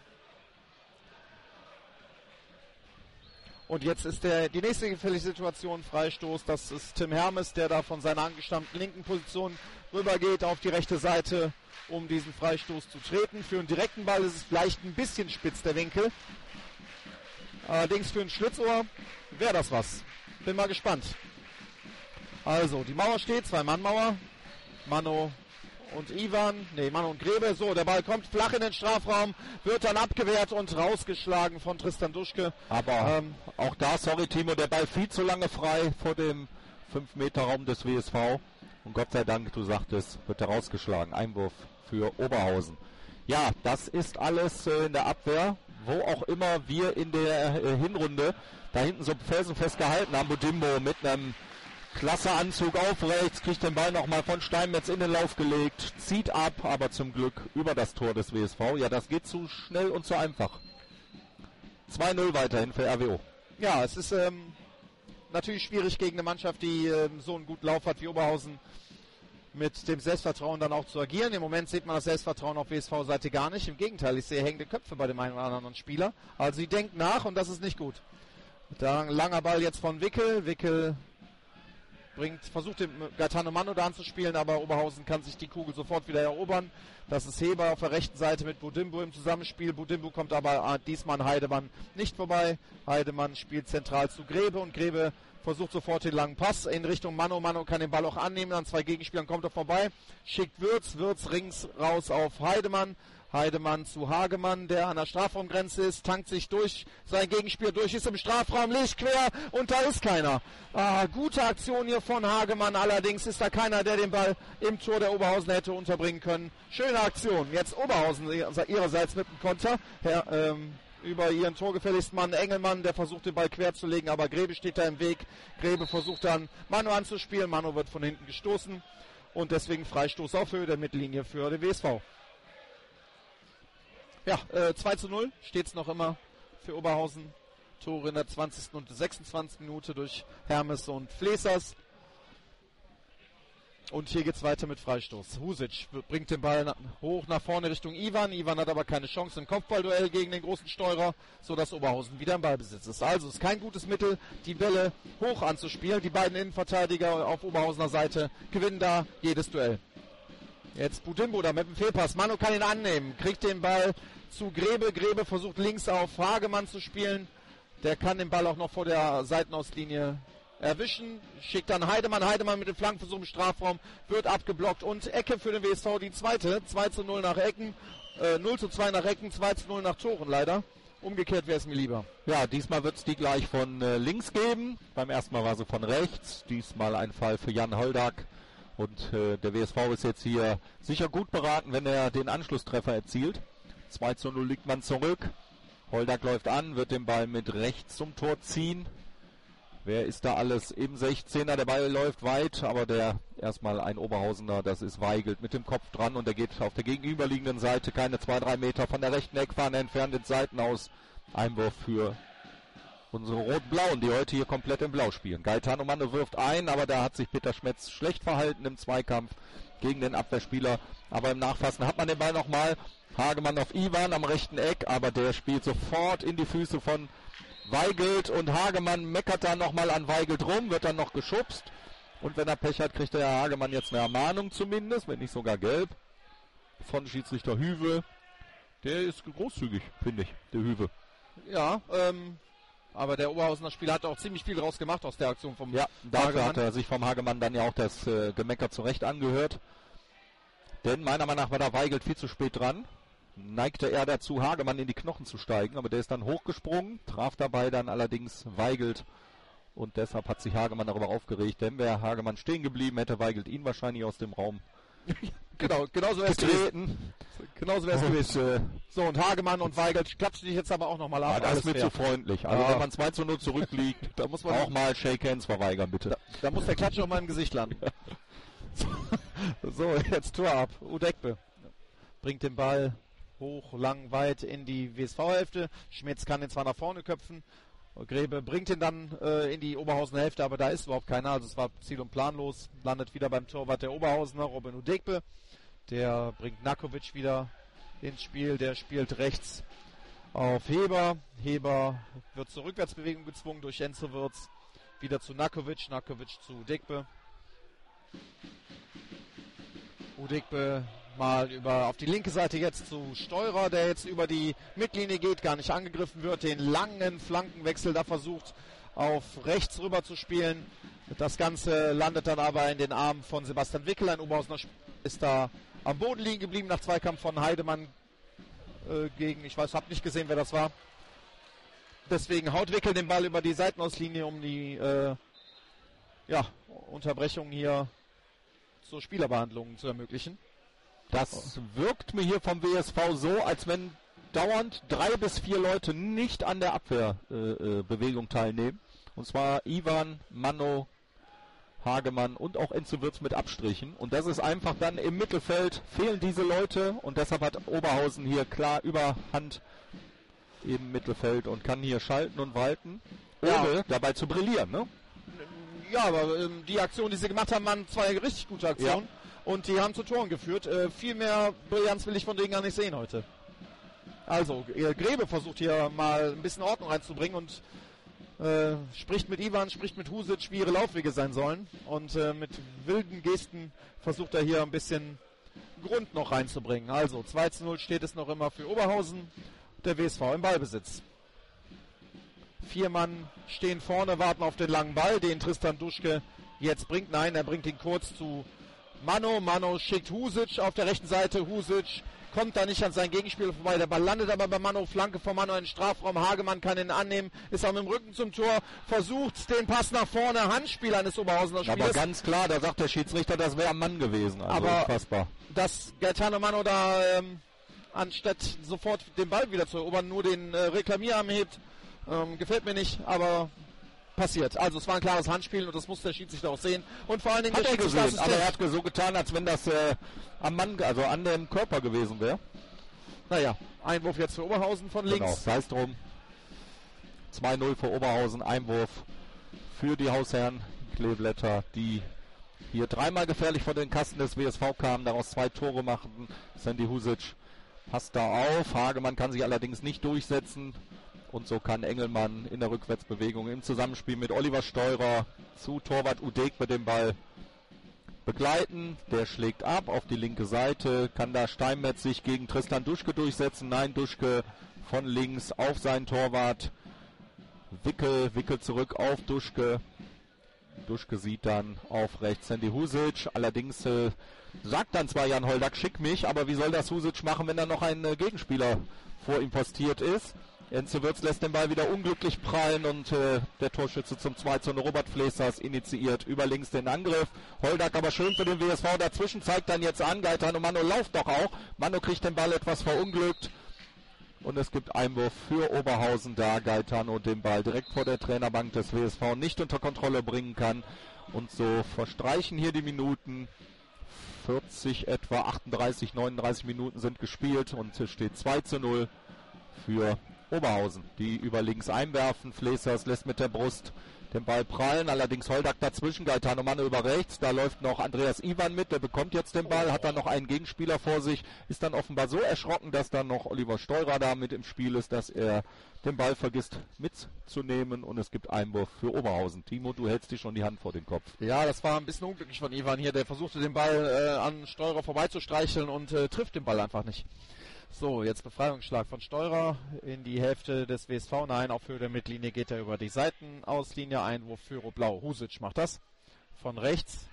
Und jetzt ist die nächste gefährliche Situation, Freistoß. Das ist Tim Hermes, der da von seiner angestammten linken Position rübergeht auf die rechte Seite, um diesen Freistoß zu treten. Für einen direkten Ball ist es vielleicht ein bisschen spitz, der Winkel. Allerdings für ein Schlitzohr wäre das was. Bin mal gespannt. Also, die Mauer steht, 2-Mann-Mauer. Mano und Mano und Grebe. So, der Ball kommt flach in den Strafraum, wird dann abgewehrt und rausgeschlagen von Tristan Duschke. Aber auch da, sorry Timo, der Ball viel zu lange frei vor dem 5-Meter-Raum des WSV. Und Gott sei Dank, du sagtest, wird er rausgeschlagen. Einwurf für Oberhausen. Ja, das ist alles in der Abwehr, wo auch immer wir in der Hinrunde da hinten so felsenfest gehalten haben. Budimbo mit einem klasse Anzug auf rechts, kriegt den Ball nochmal von Steinmetz in den Lauf gelegt, zieht ab, aber zum Glück über das Tor des WSV. Ja, das geht zu schnell und zu einfach. 2:0 weiterhin für RWO. Ja, es ist natürlich schwierig gegen eine Mannschaft, die so einen guten Lauf hat wie Oberhausen, mit dem Selbstvertrauen dann auch zu agieren. Im Moment sieht man das Selbstvertrauen auf WSV-Seite gar nicht. Im Gegenteil, ich sehe hängende Köpfe bei dem einen oder anderen Spieler. Also sie denkt nach und das ist nicht gut. Da ein langer Ball jetzt von Wickel. Wickel versucht den Gaetano Mano da anzuspielen, aber Oberhausen kann sich die Kugel sofort wieder erobern. Das ist Heber auf der rechten Seite mit Budimbo im Zusammenspiel. Budimbo kommt aber diesmal an Heidemann nicht vorbei. Heidemann spielt zentral zu Grebe und Grebe versucht sofort den langen Pass in Richtung Mano. Mano kann den Ball auch annehmen, an 2 Gegenspielern kommt er vorbei. Schickt Wirtz rings raus auf Heidemann. Heidemann zu Hagemann, der an der Strafraumgrenze ist, tankt sich durch, sein Gegenspieler durch, ist im Strafraum, legt quer und da ist keiner. Gute Aktion hier von Hagemann, allerdings ist da keiner, der den Ball im Tor der Oberhausen hätte unterbringen können. Schöne Aktion, jetzt Oberhausen ihrerseits mit dem Konter, über ihren torgefährlichsten Mann Engelmann, der versucht den Ball quer zu legen, aber Grebe steht da im Weg. Grebe versucht dann Mano anzuspielen, Mano wird von hinten gestoßen und deswegen Freistoß auf Höhe der Mittellinie für den WSV. Ja, 2:0 steht es noch immer für Oberhausen. Tore in der 20. und 26. Minute durch Hermes und Flesers. Und hier geht's weiter mit Freistoß. Husic bringt den Ball hoch nach vorne Richtung Ivan. Ivan hat aber keine Chance im Kopfballduell gegen den großen Steurer, sodass Oberhausen wieder im Ballbesitz ist. Also ist kein gutes Mittel, die Bälle hoch anzuspielen. Die beiden Innenverteidiger auf Oberhausener Seite gewinnen da jedes Duell. Jetzt Budimbo da mit dem Fehlpass. Mano kann ihn annehmen, kriegt den Ball zu Grebe. Grebe versucht links auf Hagemann zu spielen. Der kann den Ball auch noch vor der Seitenauslinie erwischen, schickt dann Heidemann mit dem Flankenversuch im Strafraum, wird abgeblockt und Ecke für den WSV, die zweite, 2:0 nach Ecken, 0:2 nach Ecken, 2:0 nach Toren leider. Umgekehrt wäre es mir lieber. Ja, diesmal wird es die gleich von links geben. Beim ersten Mal war sie von rechts. Diesmal ein Fall für Jan Holdak. Und der WSV ist jetzt hier sicher gut beraten, wenn er den Anschlusstreffer erzielt. 2:0 liegt man zurück. Holdak läuft an, wird den Ball mit rechts zum Tor ziehen. Wer ist da alles im 16er? Der Ball läuft weit, aber der erstmal ein Oberhausener, das ist Weigelt, mit dem Kopf dran und der geht auf der gegenüberliegenden Seite keine 2-3 Meter von der rechten Eckfahne entfernt ins Seitenaus. Einwurf für unsere Rot-Blauen, die heute hier komplett in Blau spielen. Gaetano Mando wirft ein, aber da hat sich Peter Schmetz schlecht verhalten im Zweikampf gegen den Abwehrspieler. Aber im Nachfassen hat man den Ball nochmal. Hagemann auf Ivan am rechten Eck, aber der spielt sofort in die Füße von Weigelt und Hagemann meckert dann nochmal an Weigelt rum, wird dann noch geschubst. Und wenn er Pech hat, kriegt der Hagemann jetzt eine Ermahnung zumindest, wenn nicht sogar gelb, von Schiedsrichter Hüwe. Der ist großzügig, finde ich, der Hüwe. Ja, aber der Oberhausener Spieler hat auch ziemlich viel draus gemacht aus der Aktion vom Ja, dafür hat er sich vom Hagemann dann ja auch das Gemecker zurecht angehört. Denn meiner Meinung nach war da Weigelt viel zu spät dran. Neigte er dazu, Hagemann in die Knochen zu steigen, aber der ist dann hochgesprungen, traf dabei dann allerdings Weigelt und deshalb hat sich Hagemann darüber aufgeregt, denn wäre Hagemann stehen geblieben, hätte Weigelt ihn wahrscheinlich aus dem Raum genauso wäre es getreten. Genauso wäre es gewesen. So, und Hagemann und Weigelt klatschen sich jetzt aber auch nochmal ab. Ja, das ist mir zu freundlich. Also wenn man 2:0 zurückliegt, da muss man auch mal Shake Hands verweigern, bitte. Da muss der Klatsch auf meinem Gesicht landen. So, jetzt Tor ab. Udekbe bringt den Ball hoch, lang, weit in die WSV-Hälfte. Schmitz kann ihn zwar nach vorne köpfen. Grebe bringt ihn dann in die Oberhausener-Hälfte, aber da ist überhaupt keiner. Also es war ziel- und planlos. Landet wieder beim Torwart der Oberhausener, Robin Udekbe. Der bringt Nakovic wieder ins Spiel. Der spielt rechts auf Heber. Heber wird zur Rückwärtsbewegung gezwungen durch Enzo Wirtz. Wieder zu Nakovic. Nakovic zu Udekbe. Udekbe mal auf die linke Seite jetzt zu Steurer, der jetzt über die Mittellinie geht, gar nicht angegriffen wird, den langen Flankenwechsel da versucht auf rechts rüber zu spielen. Das Ganze landet dann aber in den Armen von Sebastian Wickel. Ein Oberhausener ist da am Boden liegen geblieben nach Zweikampf von Heidemann gegen, ich weiß, habe nicht gesehen, wer das war. Deswegen haut Wickel den Ball über die Seitenauslinie, um die Unterbrechung hier zur Spielerbehandlung zu ermöglichen. Das wirkt mir hier vom WSV so, als wenn dauernd 3 bis 4 Leute nicht an der Abwehrbewegung teilnehmen. Und zwar Ivan, Manno, Hagemann und auch Enzo Wirtz mit Abstrichen. Und das ist einfach dann im Mittelfeld, fehlen diese Leute und deshalb hat Oberhausen hier klar Überhand im Mittelfeld und kann hier schalten und walten, ohne dabei zu brillieren, ne? Ja, aber die Aktion, die sie gemacht haben, waren zwei richtig gute Aktionen. Ja. Und die haben zu Toren geführt. Viel mehr Brillanz will ich von denen gar nicht sehen heute. Also, Grebe versucht hier mal ein bisschen Ordnung reinzubringen und spricht mit Ivan, spricht mit Husic, wie ihre Laufwege sein sollen. Und mit wilden Gesten versucht er hier ein bisschen Grund noch reinzubringen. Also, 2:0 steht es noch immer für Oberhausen. Der WSV im Ballbesitz. 4 Mann stehen vorne, warten auf den langen Ball, den Tristan Duschke jetzt bringt. Nein, er bringt ihn kurz zu Manno. Manno schickt Husic auf der rechten Seite. Husic kommt da nicht an seinen Gegenspieler vorbei. Der Ball landet aber bei Manno. Flanke von Manno in den Strafraum. Hagemann kann ihn annehmen. Ist auch mit dem Rücken zum Tor. Versucht den Pass nach vorne. Handspiel eines Oberhausener Spielers. Aber ganz klar, da sagt der Schiedsrichter, das wäre ein Mann gewesen. Also aber unfassbar. Dass Gaetano Manno da anstatt sofort den Ball wieder zu erobern, nur den Reklamierarm hebt, gefällt mir nicht, aber passiert. Also es war ein klares Handspiel und das muss der Schiedsrichter auch sehen. Und vor allen Dingen hat er gesehen, aber er hat so getan, als wenn das am Mann, also an dem Körper gewesen wäre. Naja, Einwurf jetzt für Oberhausen von links. Genau, sei es drum. 2:0 für Oberhausen, Einwurf für die Hausherren Kleeblätter, die hier dreimal gefährlich vor den Kasten des WSV kamen, daraus 2 Tore machten. Sandy Husic passt da auf. Hagemann kann sich allerdings nicht durchsetzen. Und so kann Engelmann in der Rückwärtsbewegung im Zusammenspiel mit Oliver Steurer zu Torwart Udekbe den Ball begleiten. Der schlägt ab auf die linke Seite. Kann da Steinmetz sich gegen Tristan Duschke durchsetzen? Nein, Duschke von links auf seinen Torwart. Wickel zurück auf Duschke. Duschke sieht dann auf rechts Sandy Husic. Allerdings sagt dann zwar Jan Holdak, schick mich, aber wie soll das Husic machen, wenn da noch ein Gegenspieler vor ihm postiert ist? Enzo Wirtz lässt den Ball wieder unglücklich prallen und der Torschütze zum 2:0 Robert Flesas initiiert über links den Angriff. Holdak aber schön für den WSV dazwischen, zeigt dann jetzt an, Gaetano Mano lauft doch auch. Mano kriegt den Ball etwas verunglückt und es gibt Einwurf für Oberhausen, da Gaetano den Ball direkt vor der Trainerbank des WSV nicht unter Kontrolle bringen kann. Und so verstreichen hier die Minuten. 40 etwa, 38, 39 Minuten sind gespielt und es steht 2:0 für Oberhausen, die über links einwerfen. Flesas lässt mit der Brust den Ball prallen, allerdings Holdak dazwischen, Gaetano Mano über rechts, da läuft noch Andreas Iwan mit, der bekommt jetzt den Ball, hat dann noch einen Gegenspieler vor sich, ist dann offenbar so erschrocken, dass dann noch Oliver Steurer da mit im Spiel ist, dass er den Ball vergisst mitzunehmen und es gibt Einwurf für Oberhausen. Timo, du hältst dir schon die Hand vor den Kopf. Ja, das war ein bisschen unglücklich von Iwan hier, der versuchte den Ball an Steurer vorbeizustreicheln und trifft den Ball einfach nicht. So, jetzt Befreiungsschlag von Steurer in die Hälfte des WSV. Nein, auf Höhe der Mittellinie geht er über die Seitenauslinie. Einwurf für Rot-Blau. Husic macht das. Von rechts.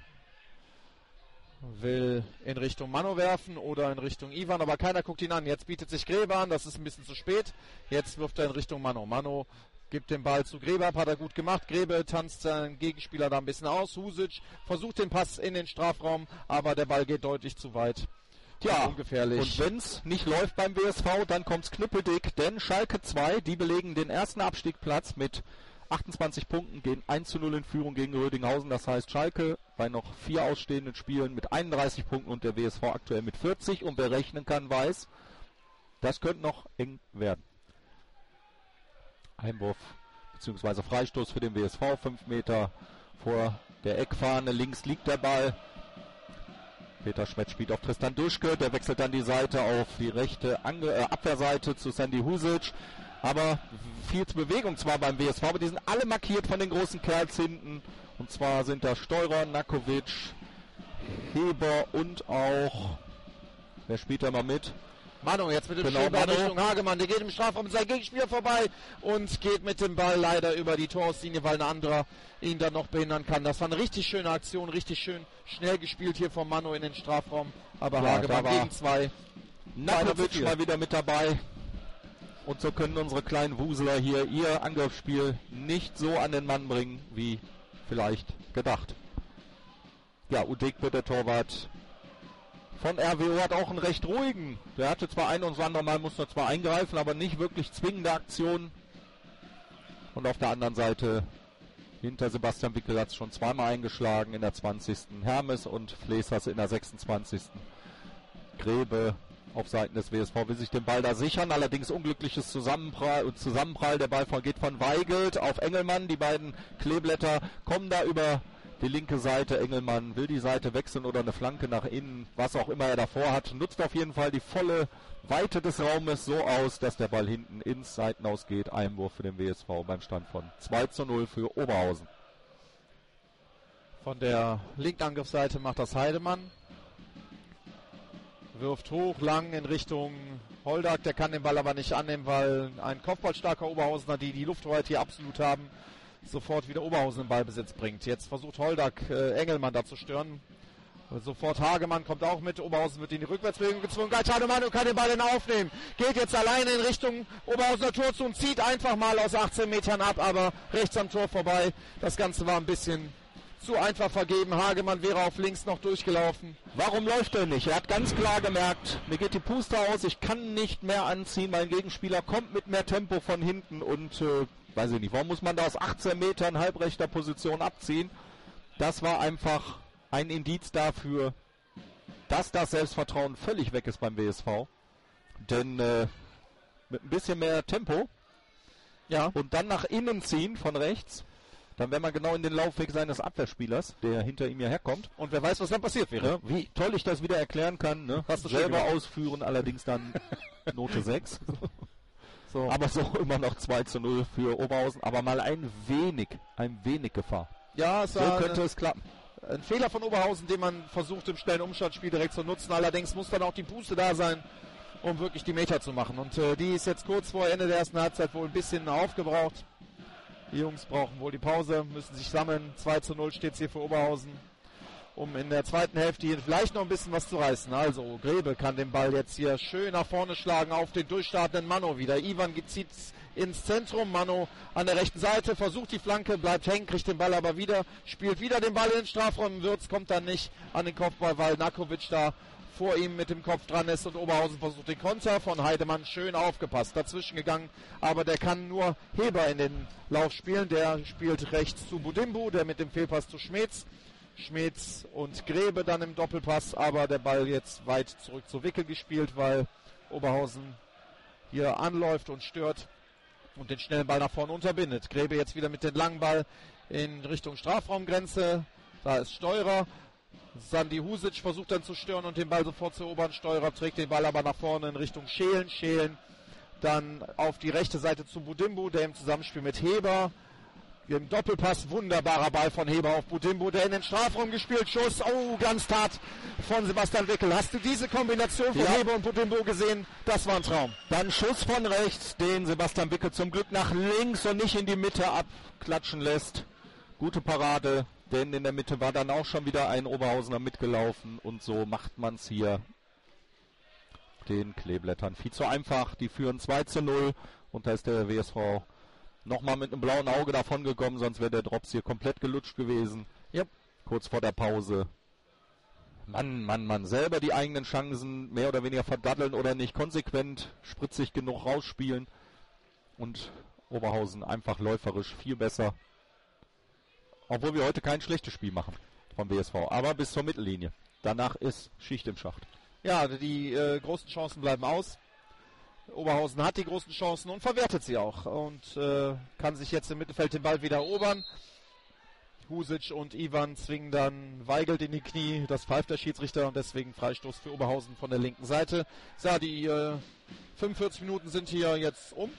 Will in Richtung Mano werfen oder in Richtung Iwan, aber keiner guckt ihn an. Jetzt bietet sich Grebe an, das ist ein bisschen zu spät. Jetzt wirft er in Richtung Mano. Mano gibt den Ball zu Grebe ab, hat er gut gemacht. Grebe tanzt seinen Gegenspieler da ein bisschen aus. Husic versucht den Pass in den Strafraum, aber der Ball geht deutlich zu weit. Ja, ungefährlich. Und wenn es nicht läuft beim WSV, dann kommt's knüppeldick, denn Schalke 2, die belegen den ersten Abstiegsplatz mit 28 Punkten, gehen 1:0 in Führung gegen Rödinghausen. Das heißt Schalke bei noch 4 ausstehenden Spielen mit 31 Punkten und der WSV aktuell mit 40. Und wer rechnen kann, weiß, das könnte noch eng werden. Einwurf bzw. Freistoß für den WSV, 5 Meter vor der Eckfahne, links liegt der Ball. Peter Schmidt spielt auf Tristan Duschke, der wechselt dann die Seite auf die rechte Abwehrseite zu Sandy Husic. Aber viel Bewegung zwar beim WSV, aber die sind alle markiert von den großen Kerls hinten. Und zwar sind da Steurer, Nakovic, Heber und auch, wer spielt da mal mit? Manu jetzt mit dem Schieber Richtung Hagemann, der geht im Strafraum mit seinem Gegenspieler vorbei und geht mit dem Ball leider über die Torauslinie, weil ein anderer ihn dann noch behindern kann. Das war eine richtig schöne Aktion, richtig schön schnell gespielt hier von Manu in den Strafraum, aber ja, Hagemann gegen 2. Nakovic mal wieder mit dabei. Und so können unsere kleinen Wuseler hier ihr Angriffsspiel nicht so an den Mann bringen, wie vielleicht gedacht. Ja, Udekbe, der Torwart von RWO, hat auch einen recht ruhigen. Der hatte zwar ein und das andere Mal, musste zwar eingreifen, aber nicht wirklich zwingende Aktionen. Und auf der anderen Seite hinter Sebastian Wickel hat es schon zweimal eingeschlagen, in der 20. Hermes und Flesas in der 26. Grebe auf Seiten des WSV will sich den Ball da sichern, allerdings unglückliches Zusammenprall. Der Ball geht von Weigelt auf Engelmann. Die beiden Kleeblätter kommen da über die linke Seite. Engelmann will die Seite wechseln oder eine Flanke nach innen, was auch immer er davor hat. Nutzt auf jeden Fall die volle Weite des Raumes so aus, dass der Ball hinten ins Seitenaus geht. Einwurf für den WSV beim Stand von 2:0 für Oberhausen. Von der linken Angriffsseite macht das Heidemann. Wirft hoch, lang in Richtung Holdak. Der kann den Ball aber nicht annehmen, weil ein kopfballstarker Oberhausener, die die Lufthoheit hier absolut haben, sofort wieder Oberhausen in Ballbesitz bringt. Jetzt versucht Holdak Engelmann da zu stören. Sofort Hagemann kommt auch mit. Oberhausen wird in die Rückwärtsbewegung gezwungen. Gaetano Mano kann den Ball dann aufnehmen. Geht jetzt alleine in Richtung Oberhausener Tor zu und zieht einfach mal aus 18 Metern ab, aber rechts am Tor vorbei. Das Ganze war ein bisschen zu einfach vergeben. Hagemann wäre auf links noch durchgelaufen. Warum läuft er nicht? Er hat ganz klar gemerkt, mir geht die Puste aus, ich kann nicht mehr anziehen. Mein Gegenspieler kommt mit mehr Tempo von hinten und weiß ich nicht, warum muss man da aus 18 Metern halbrechter Position abziehen? Das war einfach ein Indiz dafür, dass das Selbstvertrauen völlig weg ist beim WSV. Denn mit ein bisschen mehr Tempo, ja, und dann nach innen ziehen von rechts, dann wäre man genau in den Laufweg seines Abwehrspielers, der hinter ihm ja herkommt. Und wer weiß, was dann passiert wäre. Ja, wie toll ich das wieder erklären kann. Ne? Hast du selber ausführen, allerdings dann Note 6. So. Aber so immer noch 2:0 für Oberhausen. Aber mal ein wenig Gefahr. Ja, so könnte es klappen. Ein Fehler von Oberhausen, den man versucht im schnellen Umschaltspiel direkt zu nutzen. Allerdings muss dann auch die Puste da sein, um wirklich die Meter zu machen. Und die ist jetzt kurz vor Ende der ersten Halbzeit wohl ein bisschen aufgebraucht. Die Jungs brauchen wohl die Pause, müssen sich sammeln. 2:0 steht es hier für Oberhausen, um in der zweiten Hälfte hier vielleicht noch ein bisschen was zu reißen. Also Grebe kann den Ball jetzt hier schön nach vorne schlagen auf den durchstartenden Mano wieder. Ivan zieht ins Zentrum, Mano an der rechten Seite, versucht die Flanke, bleibt hängen, kriegt den Ball aber wieder, spielt wieder den Ball in den Strafraum. Würz kommt dann nicht an den Kopfball, weil Nakovic da vor ihm mit dem Kopf dran ist und Oberhausen versucht den Konter von Heidemann, schön aufgepasst, dazwischen gegangen, aber der kann nur Heber in den Lauf spielen, der spielt rechts zu Budimbu, der mit dem Fehlpass zu Schmetz und Grebe dann im Doppelpass, aber der Ball jetzt weit zurück zu Wickel gespielt, weil Oberhausen hier anläuft und stört und den schnellen Ball nach vorne unterbindet. Grebe jetzt wieder mit dem langen Ball in Richtung Strafraumgrenze, da ist Steurer. Sandi Husic versucht dann zu stören und den Ball sofort zu erobern. Steurer trägt den Ball aber nach vorne in Richtung Schelen. Schelen dann auf die rechte Seite zu Budimbu, der im Zusammenspiel mit Heber. Im Doppelpass, wunderbarer Ball von Heber auf Budimbu, der in den Strafraum gespielt. Schuss, oh, ganz hart von Sebastian Wickel. Hast du diese Kombination von Heber und Budimbu gesehen? Das war ein Traum. Dann Schuss von rechts, den Sebastian Wickel zum Glück nach links und nicht in die Mitte abklatschen lässt. Gute Parade. Denn in der Mitte war dann auch schon wieder ein Oberhausener mitgelaufen und so macht man es hier den Kleeblättern viel zu einfach. Die führen 2:0 und da ist der WSV nochmal mit einem blauen Auge davon gekommen, sonst wäre der Drops hier komplett gelutscht gewesen. Yep. Kurz vor der Pause. Mann, selber die eigenen Chancen mehr oder weniger verdaddeln oder nicht konsequent, spritzig genug rausspielen und Oberhausen einfach läuferisch viel besser. Obwohl wir heute kein schlechtes Spiel machen vom WSV, aber bis zur Mittellinie. Danach ist Schicht im Schacht. Ja, die großen Chancen bleiben aus. Oberhausen hat die großen Chancen und verwertet sie auch und kann sich jetzt im Mittelfeld den Ball wieder erobern. Husic und Ivan zwingen dann Weigelt in die Knie, das pfeift der Schiedsrichter und deswegen Freistoß für Oberhausen von der linken Seite. So, die 45 Minuten sind hier jetzt um.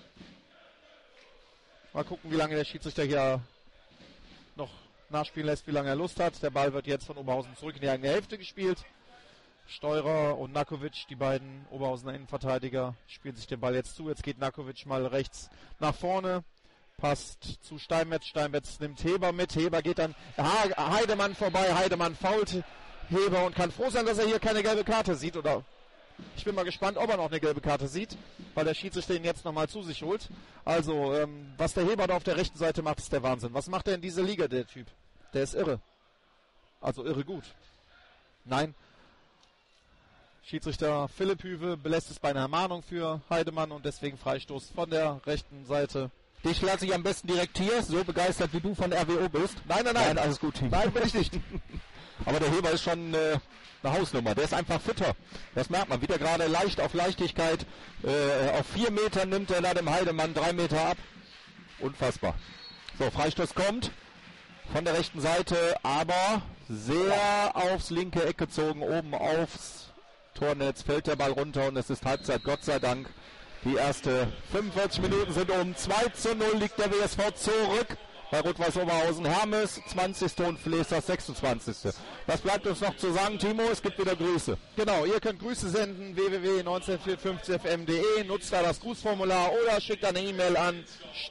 Mal gucken, wie lange der Schiedsrichter hier noch nachspielen lässt, wie lange er Lust hat. Der Ball wird jetzt von Oberhausen zurück in die eigene Hälfte gespielt. Steurer und Nakovic, die beiden Oberhausener Innenverteidiger, spielen sich den Ball jetzt zu. Jetzt geht Nakovic mal rechts nach vorne, passt zu Steinmetz. Steinmetz nimmt Heber mit. Heber geht dann Heidemann vorbei. Heidemann fault Heber und kann froh sein, dass er hier keine gelbe Karte sieht. Oder ich bin mal gespannt, ob er noch eine gelbe Karte sieht, weil der Schiedsrichter ihn jetzt nochmal zu sich holt. Also, was der Heber da auf der rechten Seite macht, ist der Wahnsinn. Was macht er in dieser Liga, der Typ? Der ist irre. Also irre gut. Nein. Schiedsrichter Philipp Hüwe belässt es bei einer Ermahnung für Heidemann und deswegen Freistoß von der rechten Seite. Dich lasse ich am besten direkt hier, so begeistert wie du von RWO bist. Nein, alles gut, Team. Nein, bin ich nicht. Aber der Heber ist schon eine Hausnummer. Der ist einfach fitter. Das merkt man. Wieder gerade leicht auf Leichtigkeit. Auf 4 Metern nimmt er da dem Heidemann 3 Meter ab. Unfassbar. So, Freistoß kommt von der rechten Seite, aber sehr aufs linke Eck gezogen, oben aufs Tornetz, fällt der Ball runter und es ist Halbzeit, Gott sei Dank. Die erste 45 Minuten sind um. 2:0 liegt der WSV zurück bei Rot-Weiß Oberhausen. Hermes 20. und Flesser 26. Was bleibt uns noch zu sagen, Timo? Es gibt wieder Grüße. Genau, ihr könnt Grüße senden, www.1954fm.de, nutzt da das Grußformular oder schickt eine E-Mail an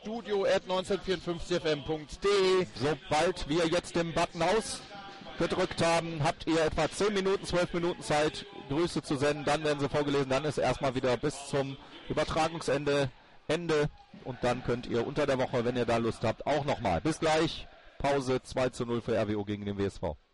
studio@1954fm.de. Sobald wir jetzt den Button ausgedrückt haben, habt ihr etwa 10 Minuten, 12 Minuten Zeit, Grüße zu senden. Dann werden sie vorgelesen, dann ist erstmal wieder bis zum Übertragungsende und dann könnt ihr unter der Woche, wenn ihr da Lust habt, auch nochmal. Bis gleich. Pause 2:0 für RWO gegen den WSV.